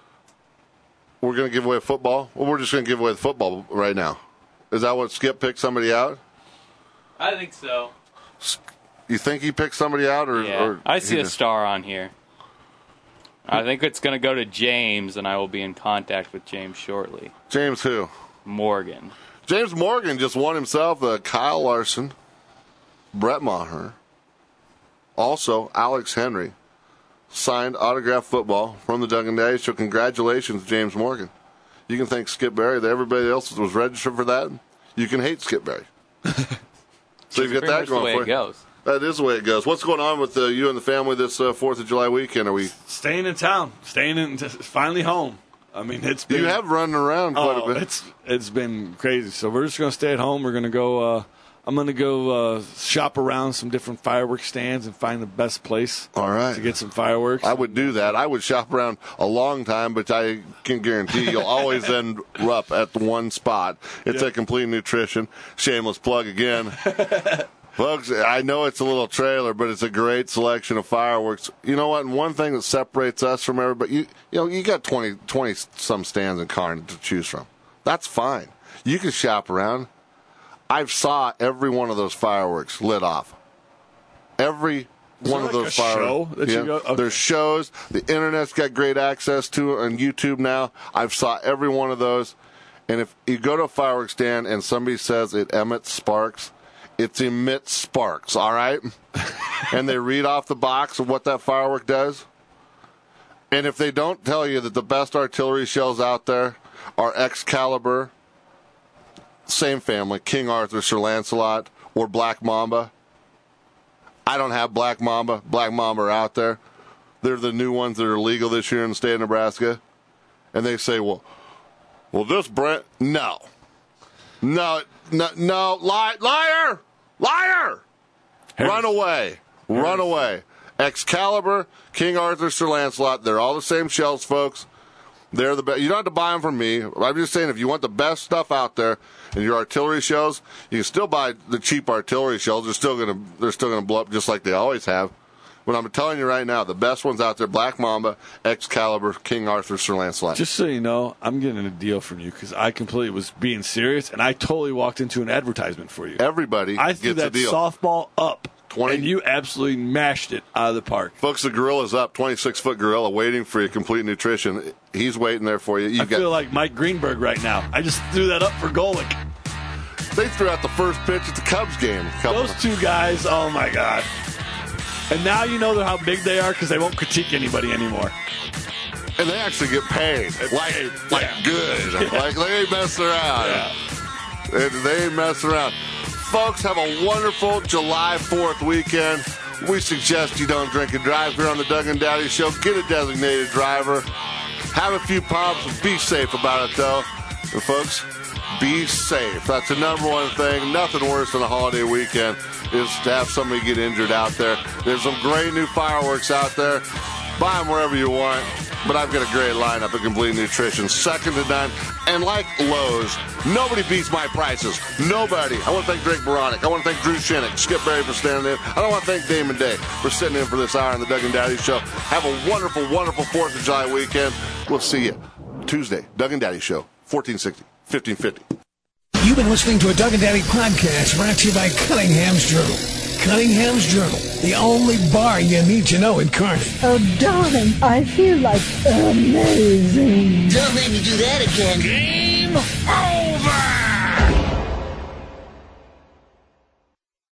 We're going to give away football. Well, we're just going to give away the football right now. Is that what Skip picked somebody out? I think so. You think he picked somebody out, or, Yeah, or I see he a just- star on here. I think it's going to go to James, and I will be in contact with James shortly. James who? Morgan. James Morgan just won himself uh, Kyle Larson, Brett Maher, also Alex Henry, signed autographed football from the Doug and Daddy Show. Congratulations, James Morgan. You can thank Skip Berry. Everybody else was registered for that. You can hate Skip Berry. So you've got Pretty that much the going way for it you. goes. That is the way it goes. What's going on with uh, you and the family this uh, fourth of July weekend? Are we Staying in town, staying in, finally home. I mean, it's been, You have run around quite oh, a bit. It's it's been crazy. So we're just gonna stay at home. We're gonna go. Uh, I'm gonna go uh, shop around some different fireworks stands and find the best place. All right. To get some fireworks. I would do that. I would shop around a long time, but I can guarantee you'll always end up at the one spot. It's Yeah. a complete nutrition. Shameless plug again. Folks, I know it's a little trailer, but it's a great selection of fireworks. You know what? And one thing that separates us from everybody, you, you know, you got twenty, twenty some stands in Kearney to choose from. That's fine. You can shop around. I've saw every one of those fireworks lit off. Every Is one there of like those a show fireworks. that you go- okay. There's shows. The internet's got great access to it on YouTube now. I've saw every one of those. And if you go to a fireworks stand and somebody says it emits sparks, it's emits sparks, all right? And they read off the box of what that firework does. And if they don't tell you that the best artillery shells out there are Excalibur, same family, King Arthur, Sir Lancelot, or Black Mamba, I don't have Black Mamba. Black Mamba are out there. They're the new ones that are legal this year in the state of Nebraska. And they say, well, well, this brand, no. No, no, no, li- liar, liar. Run away, run away. Excalibur, King Arthur, Sir Lancelot, they're all the same shells, folks. They're the best. You don't have to buy them from me. I'm just saying, if you want the best stuff out there in your artillery shells, you can still buy the cheap artillery shells. They're still gonna, they're still gonna blow up just like they always have. But I'm telling you right now, the best ones out there: Black Mamba, Excalibur, King Arthur, Sir Lancelot. Just so you know, I'm getting a deal from you because I completely was being serious, and I totally walked into an advertisement for you. Everybody I threw gets that a deal. softball up twenty And you absolutely mashed it out of the park. Folks, the gorilla's up, twenty-six foot gorilla waiting for you, Complete Nutrition. He's waiting there for you. You've I got, feel like Mike Greenberg right now. I just threw that up for Golick. They threw out the first pitch at the Cubs game. Those two guys, oh my God. And now you know how big they are because they won't critique anybody anymore. And they actually get paid. Like, paid. like Yeah. good. Yeah. Like they ain't messing around. Yeah. They, they ain't messing around. Folks, have a wonderful July fourth weekend. We suggest you don't drink and drive here on the Doug and Daddy Show. Get a designated driver. Have a few pumps. Be safe about it, though. And folks, be safe. That's the number one thing. Nothing worse than a holiday weekend is to have somebody get injured out there. There's some great new fireworks out there. Buy them wherever you want. But I've got a great lineup of Complete Nutrition, second to none. And like Lowe's, nobody beats my prices. Nobody. I want to thank Drake Boronik. I want to thank Drew Shinnick, Skip Berry for standing in. I don't want to thank Damon Day for sitting in for this hour on the Doug and Daddy Show. Have a wonderful, wonderful fourth of July weekend. We'll see you Tuesday, Doug and Daddy Show, fourteen sixty, fifteen fifty. You've been listening to a Doug and Daddy podcast brought to you by Cunningham's Journal. Cunningham's Journal, the only bar you need to know in Kearney. Oh, darling, I feel like amazing. Don't make me do that again. Game on!